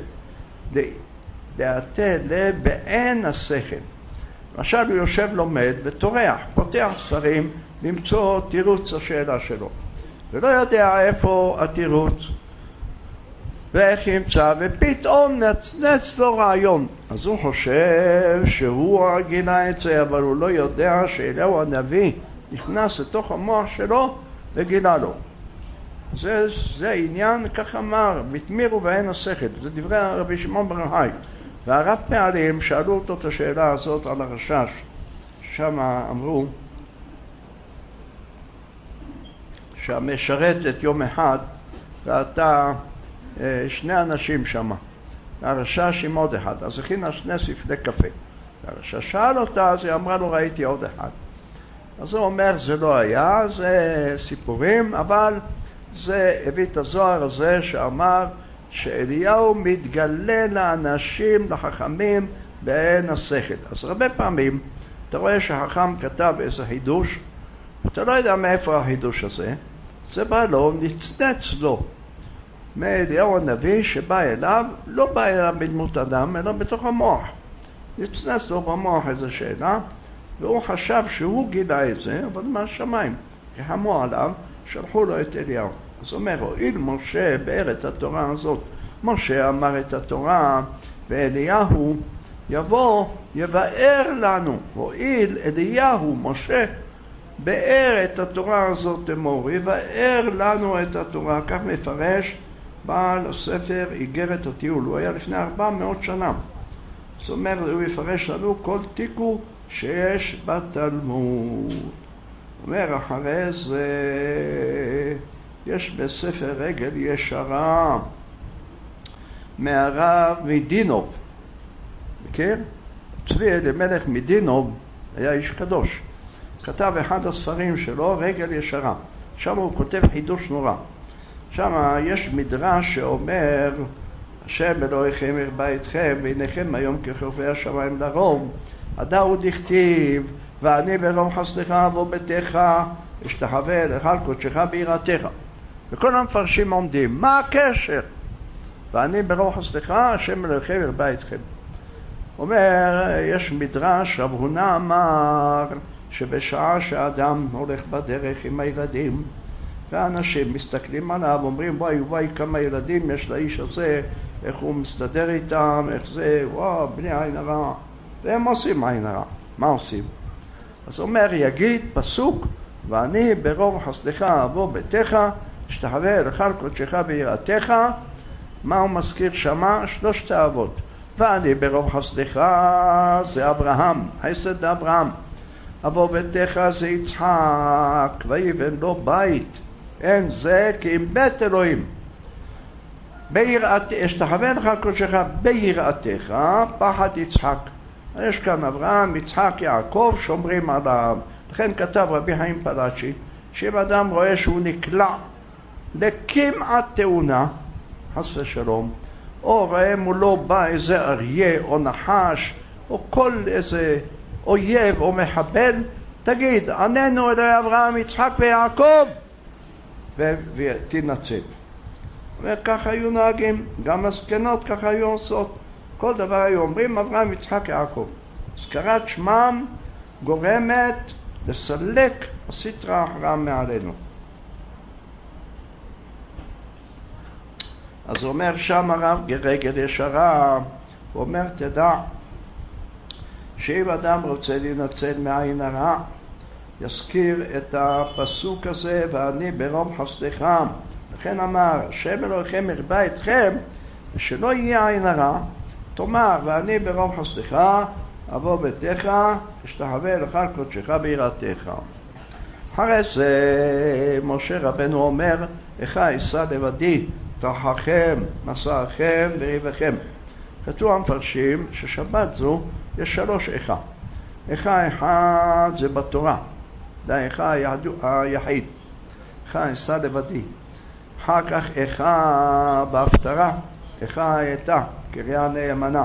דעתה לבעין השכל. למשל הוא יושב לומד וטורח, פותח ספרים למצוא תירוץ השאלה שלו. ולא יודע איפה התירוץ ואיך ימצא, ופתאום נצנץ לו רעיון. אז הוא חושב שהוא גילה את זה, אבל הוא לא יודע שאליהו הנביא נכנס לתוך המוח שלו וגילה לו. זה, זה עניין, כך אמר, מתמירו בעין השכל. זה דברי רבי שמעון בר יוחאי. והרב פעלים שאלו אותו את השאלה הזאת על הרשש. שם אמרו שהמשרתת יום אחד ואתה שני אנשים שם. הרשש עם עוד אחד. אז הכינה שני ספלי קפה. הרשש שאל אותה, אז היא אמרה לו, ראיתי עוד אחד. אז הוא אומר, זה לא היה, זה סיפורים, אבל זה הביא את הזוהר הזה שאמר שאליהו מתגלה לאנשים, לחכמים, בעין השכל. אז הרבה פעמים אתה רואה שהחכם כתב איזה חידוש, אתה לא יודע מאיפה החידוש הזה, זה בא לו, נצנץ לו. מאליהו הנביא שבא אליו, לא בא אליו בדמות אדם, אלא בתוך המוח. נצנץ לו במוח איזו שאלה, והוא חשב שהוא גילה את זה, אבל מהשמיים. רחמו עליו, שלחו לו את אליהו. אז אומר, הואיל משה באר את התורה הזאת, משה אמר את התורה, ואליהו יבוא, יבאר לנו. הואיל אליהו, משה, באר את התורה הזאת אמור, יבאר לנו את התורה. כך מפרש בעל הספר איגרת הטיול. הוא היה לפני ארבע מאות שנה. זאת אומרת, הוא יפרש לנו כל תיקו שיש בתלמוד. אומר, אחרי זה יש בספר רגל ישרה מהרב מדינוב. מכיר? צבי אלימלך מדינוב היה איש קדוש. כתב אחד הספרים שלו, רגל ישרה. שם הוא כותב חידוש נורא. שם יש מדרש שאומר, השם אלוהיכם ירבה אתכם, והנכם היום כחופי השמיים לרום. הדאו דכתיב, ואני ברום חסדך אבוא ביתך, אשתחווה אליך על קודשך ביראתך. וכל המפרשים עומדים, מה הקשר? ואני ברום חסדך, השם אלוהיכם ירבה אתכם. אומר, יש מדרש, רב הונא אמר, שבשעה שהאדם הולך בדרך עם הילדים, והאנשים מסתכלים עליו, אומרים, וואי וואי כמה ילדים יש לאיש הזה, איך הוא מסתדר איתם, איך זה, וואו, בני עין הרע. והם עושים עין הרע. מה עושים? אז אומר, יגיד פסוק, ואני ברוב חסדך אבוא ביתך, אשתחווה לך על קודשך ביראתך. מה הוא מזכיר שמה? שלושת האבות. ואני ברוב חסדך זה אברהם, חסד אברהם. אבוא ביתך זה יצחק, ויבן לו בית. אין זה כי אם בית אלוהים. ביראת, אשתחווה לך על קודשך ביראתך, פחד יצחק. יש כאן אברהם, יצחק, יעקב, שומרים עליו. לכן כתב רבי חיים פלאצ'י, שאם אדם רואה שהוא נקלע לכמעט תאונה, חס ושלום, או רואה מולו בא איזה אריה או נחש, או כל איזה אויב או מחבל, תגיד, עננו אלוהי אברהם, יצחק ויעקב, ותנצל. וכך היו נוהגים, גם הזקנות ככה היו עושות. כל דבר היו אומרים אברהם, יצחק, יעקב. הזכרת שמם גורמת לסלק הסטרא אחרא מעלינו. אז הוא אומר שם הרב רגל ישרה, הוא אומר תדע שאם אדם רוצה להינצל מעין הרע, יזכיר את הפסוק הזה, ואני ברוב חסדך. לכן אמר, השם אלוהיכם ירבה אתכם, ושלא יהיה עין הרע, תאמר, ואני ברוב חסדך אבוא ביתך, אשתחווה לך על קודשך ביראתך. אחרי זה משה רבנו אומר, איכה אשא לבדי, תרחכם, מסעכם וריבכם. כתוב המפרשים ששבת זו יש שלוש איכה. איכה אחד זה בתורה, זה איכה היחיד. איכה אשא לבדי. אחר כך איכה בהפטרה, איכה הייתה, קריאה נאמנה.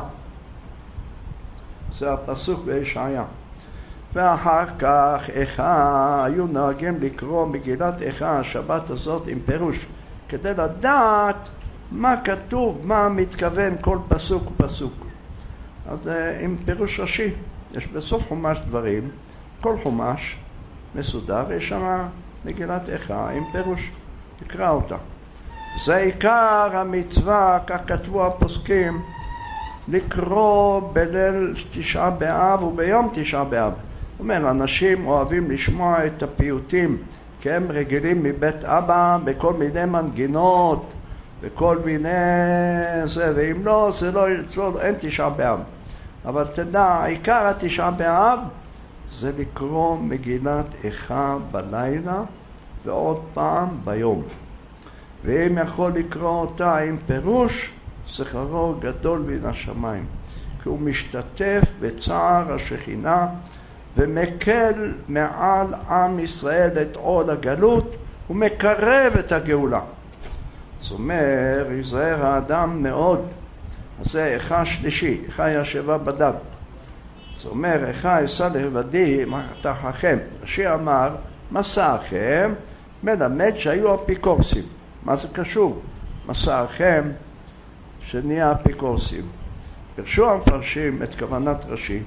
זה הפסוק בישעיה. ואחר כך איכה היו נוהגים לקרוא מגילת איכה השבת הזאת עם פירוש, כדי לדעת מה כתוב, מה מתכוון כל פסוק ופסוק. אז עם פירוש ראשי, יש בסוף חומש דברים, כל חומש מסודר, יש שם מגילת איכה עם פירוש, תקרא אותה. זה עיקר המצווה, כך כתבו הפוסקים, לקרוא בליל תשעה באב וביום תשעה באב. זאת אומרת, אנשים אוהבים לשמוע את הפיוטים, כי הם רגילים מבית אבא בכל מיני מנגינות, בכל מיני זה, ואם לא, זה לא, לא אין תשעה באב. אבל תדע, עיקר התשעה באב זה לקרוא מגילת איכה בלילה ועוד פעם ביום. ואם יכול לקרוא אותה עם פירוש, שכרו גדול מן השמיים, כי הוא משתתף בצער השכינה ומקל מעל עם ישראל את עול הגלות ומקרב את הגאולה. זאת אומרת, יזהר האדם מאוד. אז זה איכה שלישי, איכה ישבה בדד. זאת אומרת, איכה אשא לבדי, תרחכם. רש"י אמר, מסעכם מלמד שהיו אפיקורסים. מה זה קשור? מסעכם שנהיה אפיקורסים. פרשו המפרשים את כוונת רש"י,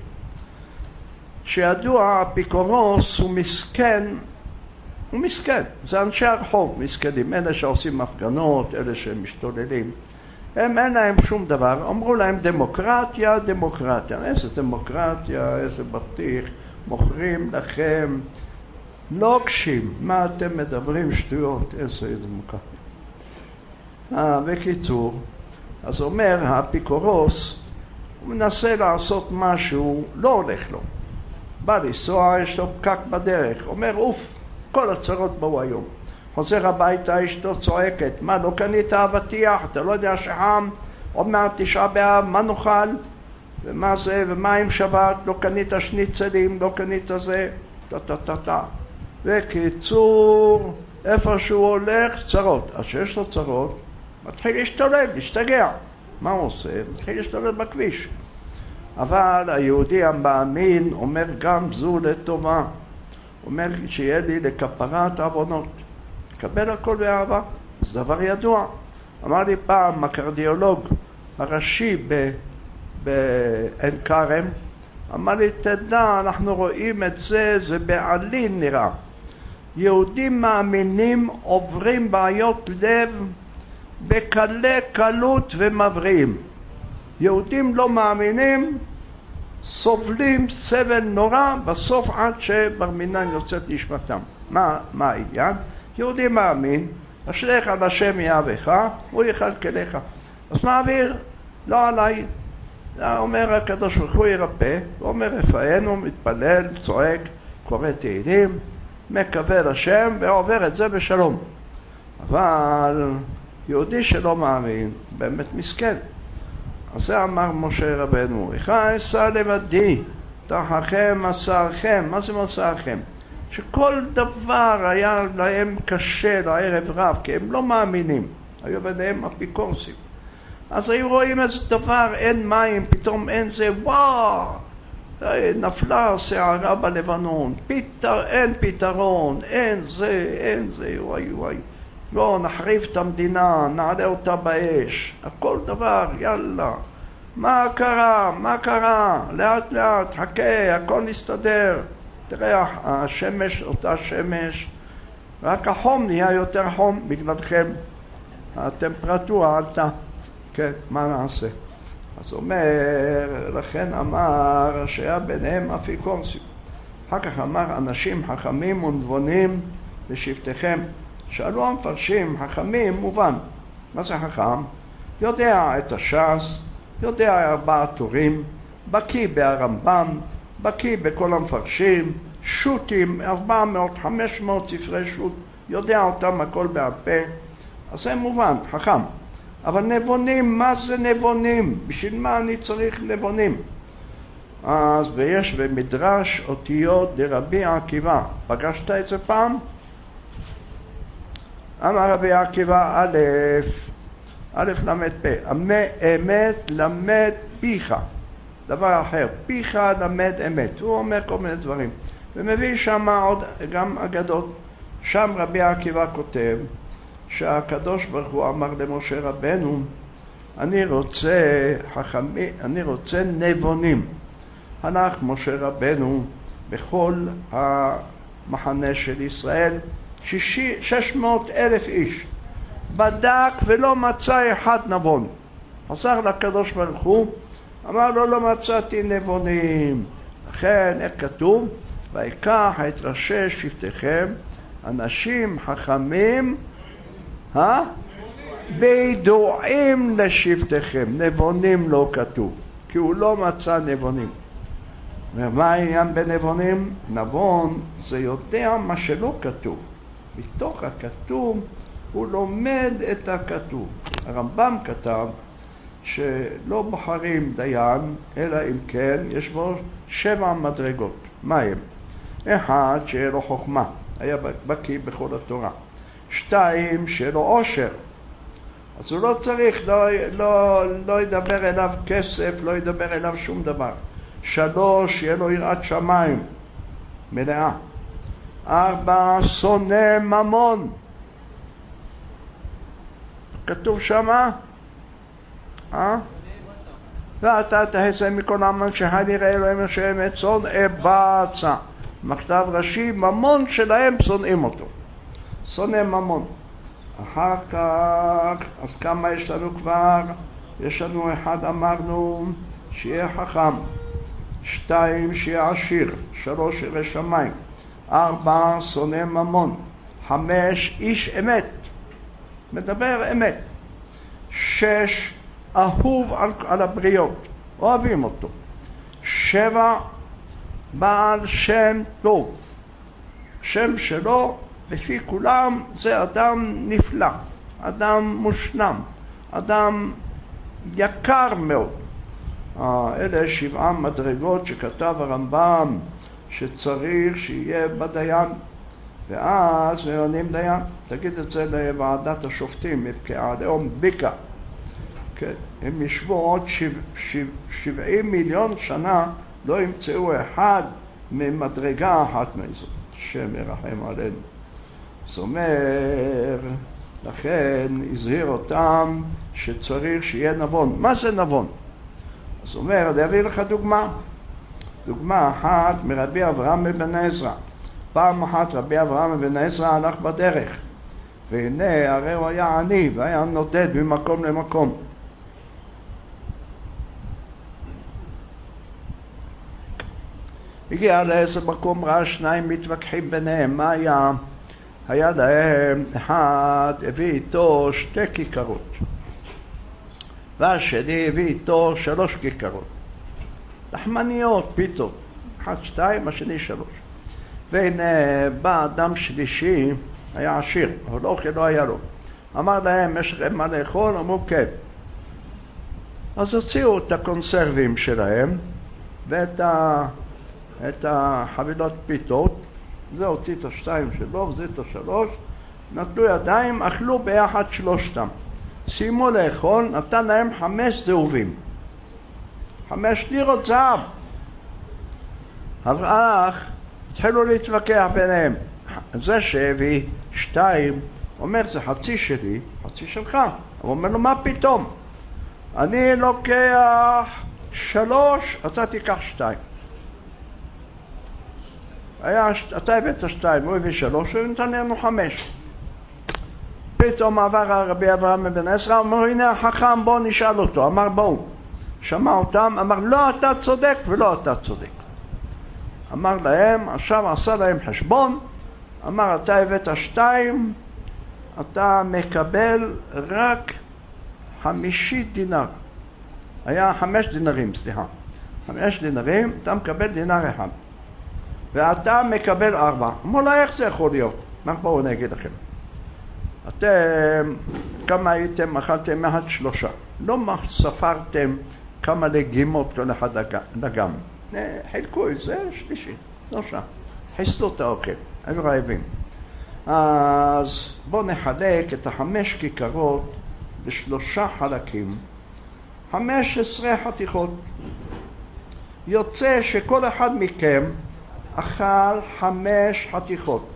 שידוע אפיקורוס הוא מסכן, הוא מסכן, זה אנשי הרחוב מסכנים, אלה שעושים הפגנות, אלה שמשתוללים, הם אין להם שום דבר, אמרו להם דמוקרטיה, דמוקרטיה, איזה דמוקרטיה, איזה בטיח, מוכרים לכם לוקשים, מה אתם מדברים שטויות, איזה דמוקרטיה. אה, בקיצור, אז אומר האפיקורוס, הוא מנסה לעשות משהו, לא הולך לו. בא לנסוע, יש לו פקק בדרך, אומר אוף, כל הצרות באו היום. חוזר הביתה, אשתו צועקת, מה לא קנית אבטיח, אתה לא יודע שחם, עוד מעט תשעה באב, מה נאכל? ומה זה, ומה עם שבת, לא קנית שניצלים, לא קנית זה, טה-טה-טה-טה. וקיצור, איפה שהוא הולך, צרות. אז שיש לו צרות, מתחיל להשתולל, להשתגע. מה הוא עושה? מתחיל להשתולל בכביש. אבל היהודי המאמין אומר גם זו לטובה. אומר שיהיה לי לכפרת העוונות. קבל הכל באהבה. זה דבר ידוע. אמר לי פעם הקרדיולוג הראשי בעין כרם, אמר לי תדע, אנחנו רואים את זה, זה בעלין נראה. יהודים מאמינים עוברים בעיות לב בקלי קלות ומבריאים. יהודים לא מאמינים, סובלים סבל נורא, בסוף עד שבר מינן יוצאת נשמתם. מה, מה העניין? יהודי מאמין, אשריך על השם יאהבך, הוא יכלכלך. אז מעביר, לא עליי. אומר הקדוש ברוך הוא ירפא, הוא אומר רפאנו, מתפלל, צועק, קורא תהילים, מקווה לשם ועובר את זה בשלום. אבל יהודי שלא מאמין, באמת מסכן. אז זה אמר משה רבנו, איכה אשא לבדי, תחכם מסעכם. מה זה מסעכם? שכל דבר היה להם קשה לערב רב, כי הם לא מאמינים. היו ביניהם אפיקורסים. אז היו רואים איזה דבר, אין מים, פתאום אין זה, וואו, נפלה שערה בלבנון, פתר, אין פתרון, אין זה, אין זה, וואי וואי. לא, נחריב את המדינה, נעלה אותה באש, הכל דבר, יאללה. מה קרה? מה קרה? לאט לאט, חכה, הכל נסתדר. תראה, השמש, אותה שמש, רק החום נהיה יותר חום בגללכם. הטמפרטורה עלתה. כן, מה נעשה? אז אומר, לכן אמר שהיה ביניהם אפיקורסים. אחר כך אמר, אנשים חכמים ונבונים לשבטיכם. שאלו המפרשים, חכמים מובן. מה זה חכם? יודע את הש"ס, יודע ארבעה טורים, בקיא ברמב"ם, בקיא בכל המפרשים, שו"תים, ארבע מאות חמש מאות ספרי שו"ת, יודע אותם הכל בעל פה. אז זה מובן, חכם. אבל נבונים, מה זה נבונים? בשביל מה אני צריך נבונים? אז ויש במדרש אותיות דרבי עקיבא. פגשת את זה פעם? אמר רבי עקיבא, א', א' למד פה, אמת למד פיך. דבר אחר, פיך למד אמת. הוא אומר כל מיני דברים. ומביא שם עוד גם אגדות. שם רבי עקיבא כותב, שהקדוש ברוך הוא אמר למשה רבנו, אני רוצה חכמי, אני רוצה נבונים. הלך משה רבנו בכל המחנה של ישראל, שש מאות אלף איש, בדק ולא מצא אחד נבון. חזר לקדוש ברוך הוא, אמר לו, לא מצאתי נבונים. לכן, איך כתוב? ויקח את ראשי שבטיכם, אנשים חכמים, אה? וידועים לשבטיכם. נבונים לא כתוב, כי הוא לא מצא נבונים. ומה העניין בנבונים? נבון זה יודע מה שלא כתוב. מתוך הכתוב הוא לומד את הכתוב. הרמב"ם כתב שלא בוחרים דיין, אלא אם כן יש בו שבע מדרגות. מה הם? אחד, שיהיה לו חוכמה, היה בקיא בכל התורה. שתיים, שיהיה לו עושר, אז הוא לא צריך, לא, לא, לא ידבר אליו כסף, לא ידבר אליו שום דבר. שלוש, שיהיה לו יראת שמיים מלאה. ארבע, שונא ממון. כתוב שמה? אה? ואתה תעשה מכל עמל שהנראה אלוהים אשר אמת שונא בצע. מכתב ראשי, ממון שלהם שונאים אותו. שונא ממון. אחר כך, אז כמה יש לנו כבר? יש לנו אחד, אמרנו שיהיה חכם, שתיים שיהיה עשיר, שלוש ירא שמיים, ארבע שונא ממון, חמש איש אמת, מדבר אמת, שש אהוב על, על הבריות, אוהבים אותו, שבע בעל שם טוב, שם שלו לפי כולם זה אדם נפלא, אדם מושלם, אדם יקר מאוד. אלה שבעה מדרגות שכתב הרמב"ם שצריך שיהיה בדיין, ואז ממנים דיין. תגיד את זה לוועדת השופטים, כי העליון ביקה. כן, הם ישבו עוד שבעים מיליון שנה, לא ימצאו אחד ממדרגה אחת מזאת. השם ירחם עלינו. זאת אומרת, לכן הזהיר אותם שצריך שיהיה נבון. מה זה נבון? זאת אומרת, אני אביא לך דוגמה. דוגמה אחת מרבי אברהם אבן עזרא. פעם אחת רבי אברהם אבן עזרא הלך בדרך, והנה הרי הוא היה עני והיה נודד ממקום למקום. הגיע לאיזה מקום, ראה שניים מתווכחים ביניהם. מה היה? היה להם, אחד הביא איתו שתי כיכרות והשני הביא איתו שלוש כיכרות לחמניות, פיתות, אחד שתיים, השני שלוש. והנה בא אדם שלישי, היה עשיר, אבל אוכל לא היה לו. אמר להם, יש לכם מה לאכול? אמרו כן. אז הוציאו את הקונסרבים שלהם ואת ה... את החבילות פיתות, זה הוציא את השתיים שלו וזה את השלוש, נטלו ידיים, אכלו ביחד שלושתם. סיימו לאכול, נתן להם חמש זהובים, חמש לירות זהב. אך התחילו להתווכח ביניהם. זה שהביא שתיים אומר זה חצי שלי, חצי שלך. הוא אומר לו מה פתאום, אני לוקח שלוש, אתה תיקח שתיים. היה, אתה הבאת שתיים, הוא הביא שלוש, הוא נתן לנו חמש. פתאום עבר הרבי אברהם בן עזרא, אמר הנה החכם, בוא נשאל אותו. אמר בואו, שמע אותם, אמר לא אתה צודק ולא אתה צודק. אמר להם, עכשיו עשה להם חשבון, אמר אתה הבאת שתיים, אתה מקבל רק חמישית דינר. היה חמש דינרים, סליחה. חמש דינרים, אתה מקבל דינר אחד. ואתה מקבל ארבע. אמרו לה, איך זה יכול להיות? מה בואו נגיד לכם? אתם, כמה הייתם, אכלתם מעט שלושה. לא ספרתם כמה לגימות כל אחד דגם. חילקו את זה, שלישי, שלושה. חיסלו את האוכל, היו רעבים. אז בואו נחלק את החמש כיכרות בשלושה חלקים. חמש עשרה חתיכות. יוצא שכל אחד מכם אכל חמש חתיכות.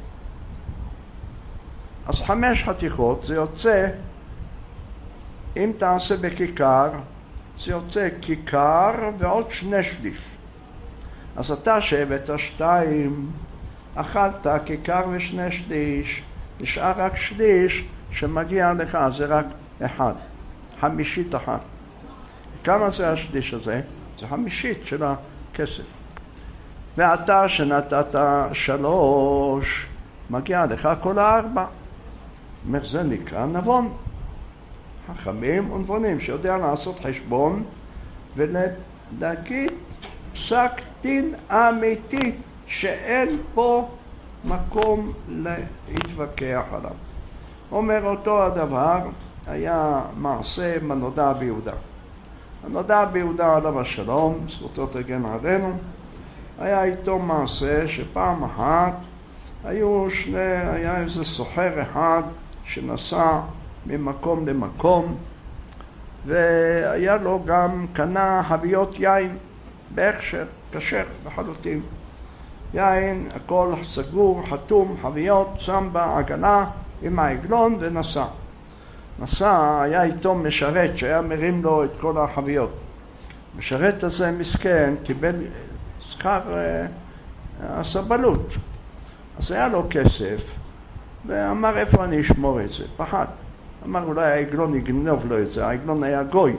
אז חמש חתיכות זה יוצא, אם תעשה בכיכר, זה יוצא כיכר ועוד שני שליש. אז אתה שהבאת שתיים, אכלת כיכר ושני שליש, נשאר רק שליש שמגיע לך, זה רק אחד, חמישית אחת. כמה זה השליש הזה? זה חמישית של הכסף. ואתה שנתת שלוש, מגיע לך כל הארבע. זה נקרא נבון. חכמים ונבונים שיודע לעשות חשבון ולהגיד פסק דין אמיתי שאין פה מקום להתווכח עליו. אומר אותו הדבר, היה מעשה מנודע ביהודה. מנודע ביהודה עליו השלום, זכותו תגן עלינו. היה איתו מעשה שפעם אחת היו שני, היה איזה סוחר אחד שנסע ממקום למקום, והיה לו גם קנה חביות יין בהכשר, כשר לחלוטין. יין, הכל סגור, חתום, חביות, שם בעגלה עם העגלון ונסע. נסע, היה איתו משרת שהיה מרים לו את כל החביות. משרת הזה מסכן, קיבל שכר הסבלות. אז היה לו כסף, ואמר איפה אני אשמור את זה? פחד. אמר אולי העגלון יגנוב לו את זה, העגלון היה גוי.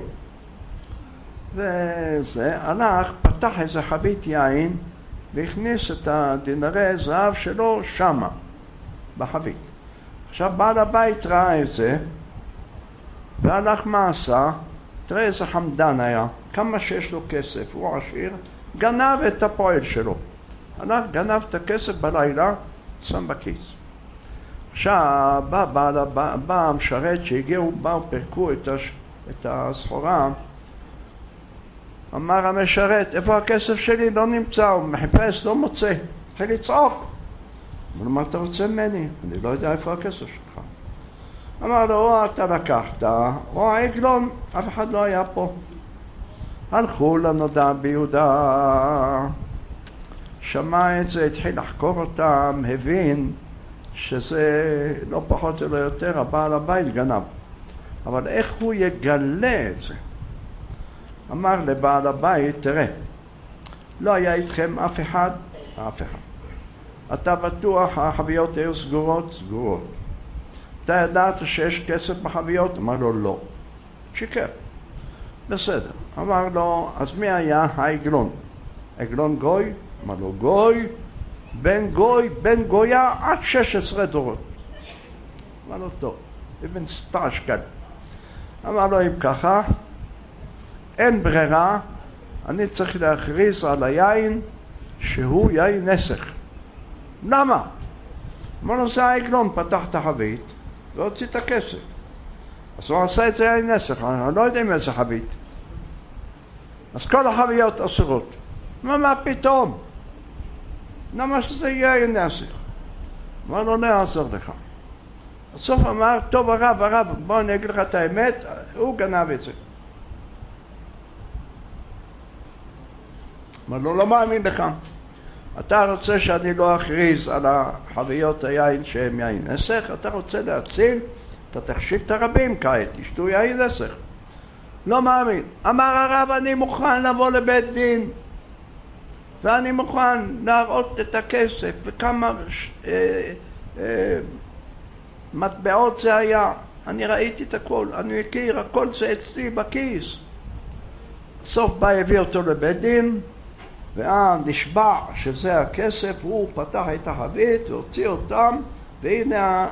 וזה, הלך, פתח איזה חבית יין, והכניס את הדינרי זהב שלו שמה, בחבית. עכשיו בעל הבית ראה את זה, והלך מה עשה? תראה איזה חמדן היה, כמה שיש לו כסף, הוא עשיר, גנב את הפועל שלו. הלך, גנב את הכסף בלילה, שם בכיס. עכשיו בא, בא, בא, בא המשרת שהגיעו, באו, פרקו את, הש, את הסחורה. אמר המשרת, איפה הכסף שלי? לא נמצא, הוא מחפש, לא מוצא. התחיל לצעוק. אמר, מה אתה רוצה ממני? אני לא יודע איפה הכסף שלך. אמר לו, או אתה לקחת, או העגלון, אף אחד לא היה פה. הלכו לנודע ביהודה, שמע את זה, התחיל לחקור אותם, הבין שזה לא פחות ולא יותר, הבעל הבית גנב. אבל איך הוא יגלה את זה? אמר לבעל הבית, תראה, לא היה איתכם אף אחד, אף אחד. אתה בטוח, החביות היו סגורות? סגורות. אתה ידעת שיש כסף בחביות? אמר לו, לא. שיקר. בסדר. אמר לו, אז מי היה העגלון? עגלון גוי? אמר לו, גוי, בן גוי, בן גויה, עד שש עשרה דורות. אמר לו, טוב, אבן סטרשקל. אמר לו, אם ככה, אין ברירה, אני צריך להכריז על היין שהוא יין נסך. למה? אמר לו, זה העגלון, פתח את החבית והוציא את הכסף. אז הוא עשה את זה יין נסך, אני לא יודע אם איזה חבית. אז כל החביות אסורות. מה, מה פתאום? למה שזה יין נסך? אמר לו, לא יעזור לך. בסוף אמר, טוב הרב, הרב, בוא אני אגיד לך את האמת, הוא גנב את זה. אמר לו, לא מאמין לך. אתה רוצה שאני לא אכריז על החביות היין שהם יין נסך, אתה רוצה להציל, אתה תכשיל את הרבים כעת, תשתו יין נסך. לא מאמין. אמר הרב, אני מוכן לבוא לבית דין, ואני מוכן להראות את הכסף, וכמה אה, אה, מטבעות זה היה. אני ראיתי את הכל, אני מכיר, הכל זה אצלי בכיס. בסוף בא הביא אותו לבית דין, והנשבע שזה הכסף, הוא פתח את החבית והוציא אותם, והנה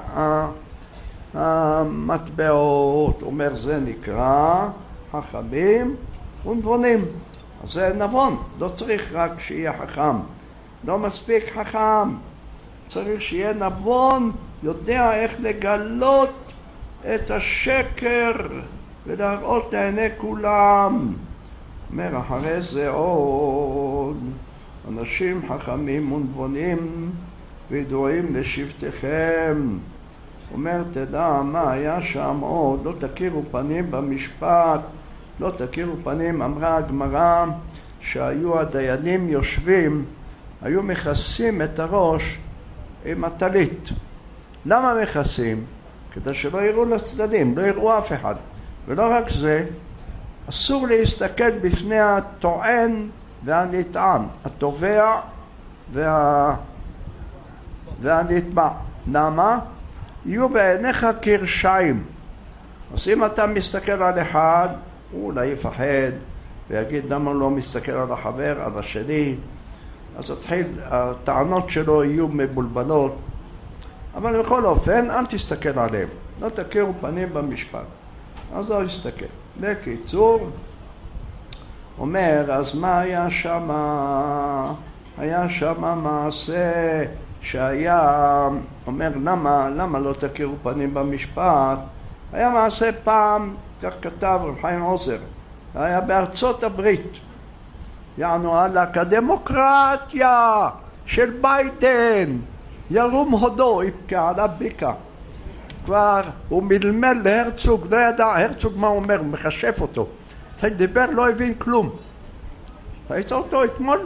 המטבעות. אומר, זה נקרא חכמים ונבונים. אז זה נבון, לא צריך רק שיהיה חכם, לא מספיק חכם, צריך שיהיה נבון, יודע איך לגלות את השקר ולהראות לעיני כולם. אומר, אחרי זה עוד אנשים חכמים ונבונים וידועים לשבטיכם. אומר, תדע מה היה שם עוד, לא תכירו פנים במשפט, לא תכירו פנים. אמרה הגמרא שהיו הדיינים יושבים, היו מכסים את הראש עם הטלית. למה מכסים? כדי שלא יראו לצדדים, לא יראו אף אחד. ולא רק זה, אסור להסתכל בפני הטוען והנטען, התובע וה... והנתבע. למה? יהיו בעיניך קרשיים. אז אם אתה מסתכל על אחד, הוא אולי יפחד ויגיד למה לא מסתכל על החבר, על השני. אז התחיל, הטענות שלו יהיו מבולבלות. אבל בכל אופן, אל תסתכל עליהם. לא תכירו פנים במשפט. אז לא יסתכל. בקיצור, אומר, אז מה היה שם? היה שם מעשה שהיה, אומר, למה, למה לא תכירו פנים במשפט? היה מעשה פעם, כך כתב רב חיים עוזר, היה בארצות הברית, יענו על הדמוקרטיה של ביידן, ירום הודו, יבכה עליו ביקה. כבר הוא מלמל להרצוג, לא ידע הרצוג מה אומר, הוא מחשף אותו. אתה דיבר, לא הבין כלום. ראית אותו אתמול?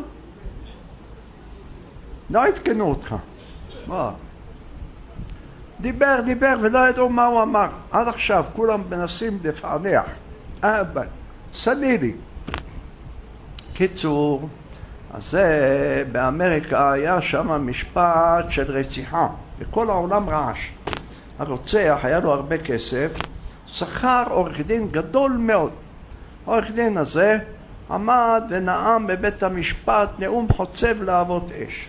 לא התקנו אותך. מה? דיבר, דיבר, ולא ידעו מה הוא אמר. עד עכשיו כולם מנסים לפענח. אבל, סנילי. קיצור, אז זה באמריקה היה שם משפט של רציחה. בכל העולם רעש. הרוצח היה לו הרבה כסף, שכר עורך דין גדול מאוד. העורך דין הזה עמד ונאם בבית המשפט נאום חוצב להבות אש.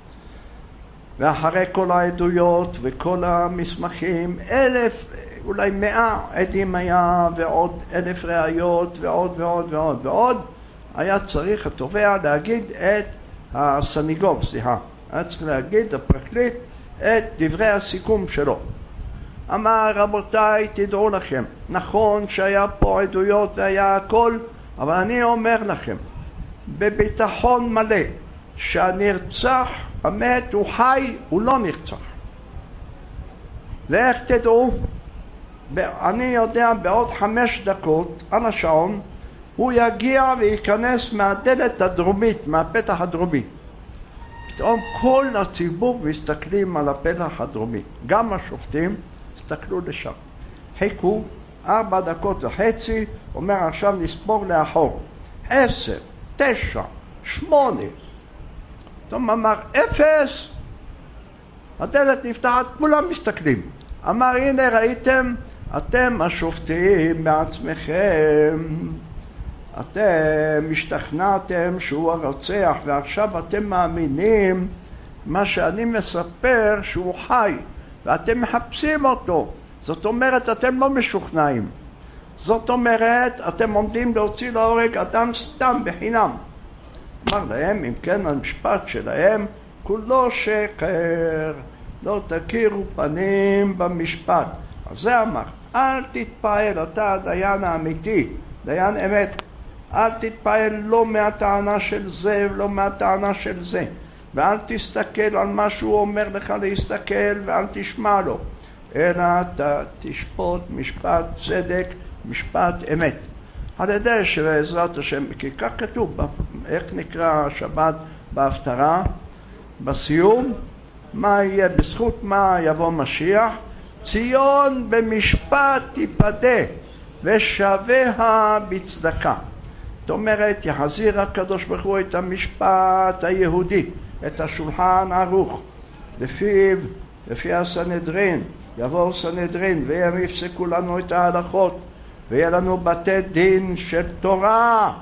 ואחרי כל העדויות וכל המסמכים, אלף, אולי מאה עדים היה, ועוד אלף ראיות, ועוד ועוד ועוד ועוד, היה צריך התובע להגיד את הסניגור, סליחה, היה צריך להגיד הפרקליט את דברי הסיכום שלו. אמר, רבותיי, תדעו לכם, נכון שהיה פה עדויות והיה הכל, אבל אני אומר לכם, בביטחון מלא, שהנרצח המת הוא חי, הוא לא נרצח. ואיך תדעו? אני יודע בעוד חמש דקות על השעון הוא יגיע וייכנס מהדלת הדרומית, מהפתח הדרומי. פתאום כל הציבור מסתכלים על הפתח הדרומי, גם השופטים הסתכלו לשם. חיכו ארבע דקות וחצי, אומר עכשיו נספור לאחור. עשר, תשע, שמונה. פתאום אמר אפס, הדלת נפתחת, כולם מסתכלים. אמר, הנה ראיתם, אתם השופטים בעצמכם, אתם השתכנעתם שהוא הרוצח, ועכשיו אתם מאמינים מה שאני מספר שהוא חי, ואתם מחפשים אותו. זאת אומרת, אתם לא משוכנעים. זאת אומרת, אתם עומדים להוציא להורג אדם סתם בחינם. אמר להם, אם כן המשפט שלהם, כולו שקר, לא תכירו פנים במשפט. אז זה אמר, אל תתפעל, אתה הדיין האמיתי, דיין אמת. אל תתפעל לא מהטענה של זה ולא מהטענה של זה. ואל תסתכל על מה שהוא אומר לך להסתכל ואל תשמע לו. אלא אתה תשפוט משפט צדק, משפט אמת. על ידי שבעזרת השם, כי כך כתוב, איך נקרא השבת בהפטרה, בסיום, מה יהיה, בזכות מה יבוא משיח, ציון במשפט תיפדה ושביה בצדקה. זאת אומרת, יחזיר הקדוש ברוך הוא את המשפט היהודי, את השולחן ערוך, לפיו, לפי הסנהדרין, יבוא סנהדרין והם יפסקו לנו את ההלכות, ויהיה לנו בתי דין של תורה.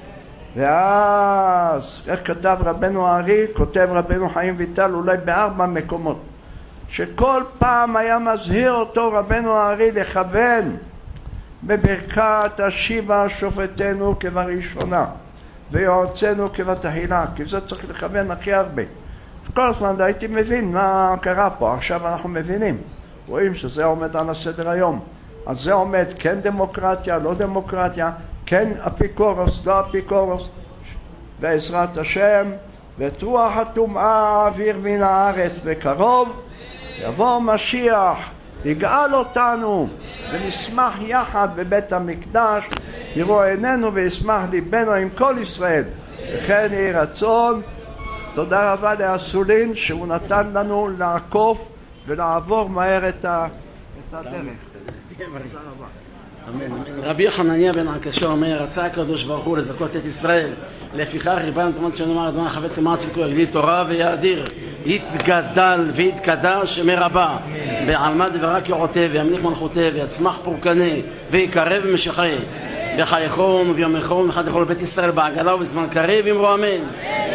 ואז, איך כתב רבנו הארי, כותב רבנו חיים ויטל אולי בארבע מקומות, שכל פעם היה מזהיר אותו רבנו הארי לכוון בברכת השיבה שופטנו כבראשונה ויועצנו כבתחילה, כי זה צריך לכוון הכי הרבה. כל הזמן הייתי מבין מה קרה פה, עכשיו אנחנו מבינים, רואים שזה עומד על הסדר היום. אז זה עומד כן דמוקרטיה, לא דמוקרטיה, כן אפיקורוס, לא אפיקורוס, בעזרת השם, ואת רוח הטומאה אוויר מן הארץ בקרוב, יבוא משיח, יגאל אותנו, ונשמח יחד בבית המקדש, יראו עינינו וישמח ליבנו עם כל ישראל, וכן יהי רצון. תודה רבה לאסולין שהוא נתן לנו לעקוף ולעבור מהר את הדרך. רבי חנניה בן עקשיא אומר, רצה הקדוש ברוך הוא לזכות את ישראל, לפיכך ריבונו תמות שנאמר אדוני חפץ למען צדקו יגדיל תורה ויאדיר, יתגדל ויתקדש מרבה, בעלמא דברה כעוטה וימליך מלכותה ויצמח פורקנה ויקרב ומשחי, בחייכום וביומכום ומחד לכל בית ישראל בעגלה ובזמן קריב אמרו אמן.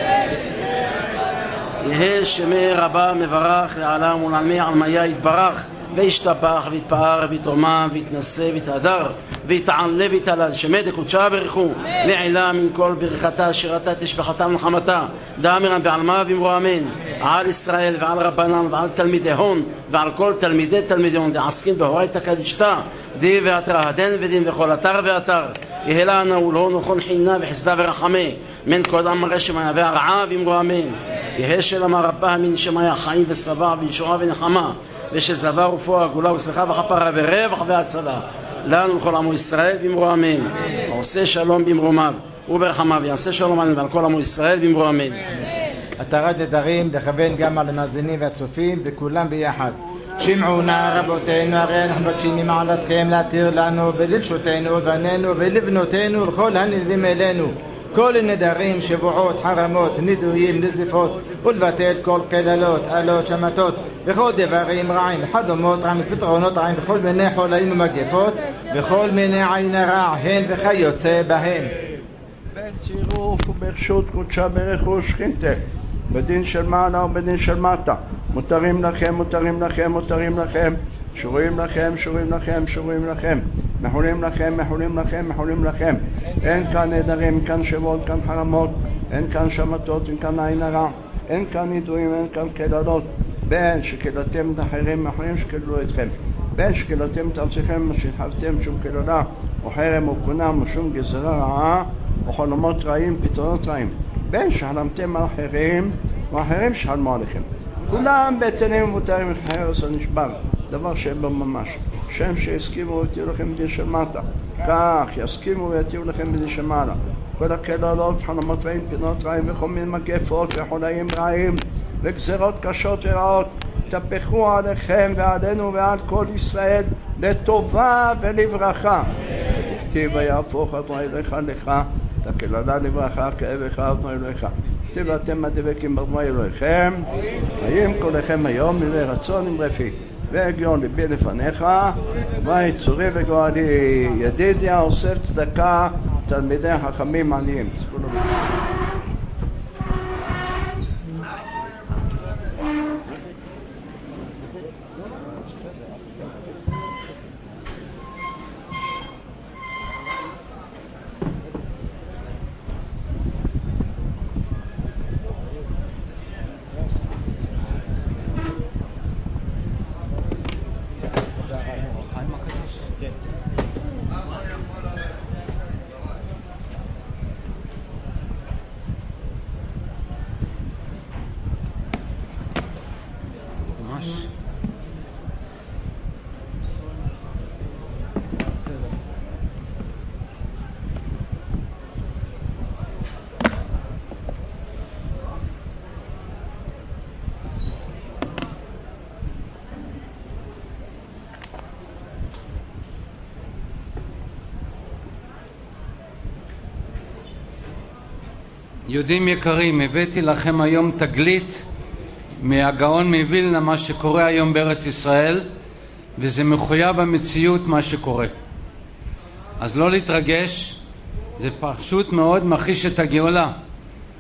יהא שמי רבה מברך לעלם ולעלמי עלמיה יתברך וישתבח ויתפאר ויתרומם ויתנשא ויתהדר ויתעלה ויתעלל, שמי דקודשה ברכו לעילה מן כל ברכתה שירתה תשבחתה מלחמתה דאמרן בעלמה ואמרו אמן. על ישראל ועל רבנן ועל תלמידי הון ועל כל תלמידי תלמידי הון דעסקין בהורייתא קדישתא די ואתרא דין ודין וכל אתר ואתר יהא לנו ולהון וכל חינה וחסדה ורחמה מן קודם מראה שמיה והרעה ואמרו אמן. יהא שלמה רבה מן שמיה חיים ושבע וישועה ונחמה ושזבר ופוע גאולה וסליחה וכפרה ורווח והצלה לנו לכל עמו ישראל ואמרו אמן. עושה שלום במרומיו וברחמיו יעשה שלום עלינו ועל כל עמו ישראל ואמרו אמן. התרת נדרים לכוון גם על המאזינים והצופים וכולם ביחד. שמעו נא רבותינו, הרי אנחנו מבקשים ממעלתכם להתיר לנו ולרשותנו ולבנינו ולבנותינו ולכל הנלווים אלינו כל נדרים, שבועות, חרמות, נידויים, נזיפות, ולבטל כל קללות, עלות, שמתות וכל דברים רעים, חלומות רעים, פתרונות רעים וכל מיני חולאים ומגפות וכל מיני עין הרע, הן וכיוצא בהן. בצירוף וברשות קודשה ברכו שכינתה, בדין של מעלה ובדין של מטה, מותרים לכם, מותרים לכם, מותרים לכם, שורים לכם, שורים לכם, שורים לכם, מחולים לכם, מחולים לכם, מחולים לכם. אין כאן נדרים, אין כאן שבועות, כאן חרמות, אין כאן שמתות, אין כאן עין הרע, אין כאן נידויים, אין כאן קללות. בין שקללתם את אחרים, אחרים שקללו אתכם. בין שקללתם את ארציכם, שחבתם שום קללה, או חרם או קונם, או שום גזרה רעה, או חלומות רעים, פתרונות רעים. בין שחלמתם על אחרים, ואחרים שחלמו עליכם. כולם בטלים ומותרים וחרס הנשבר, דבר שאין בו ממש. שם שהסכימו ויתירו לכם בדין של מטה, כך יסכימו ויתירו לכם בדין של מעלה. כל הקללות, חלומות רעים, פינות רעים וכל מיני מגפות וחולאים רעים וגזרות קשות ורעות תפחו עליכם ועלינו ועל כל ישראל לטובה ולברכה. תכתיב ויהפוך אדוני אליך לך, את הקללה לברכה, כאבך אדוני אליך. תכתיב ואתם הדבקים באדוני אלוהיכם, חיים כולכם היום מלא רצון עם רפי. והגיון ליבי לפניך, ויצורי וגואלי, ידידיה אוסף צדקה, תלמידי חכמים עניים. יהודים יקרים, הבאתי לכם היום תגלית מהגאון מווילנה, מה שקורה היום בארץ ישראל, וזה מחויב המציאות מה שקורה. אז לא להתרגש, זה פשוט מאוד מכחיש את הגאולה.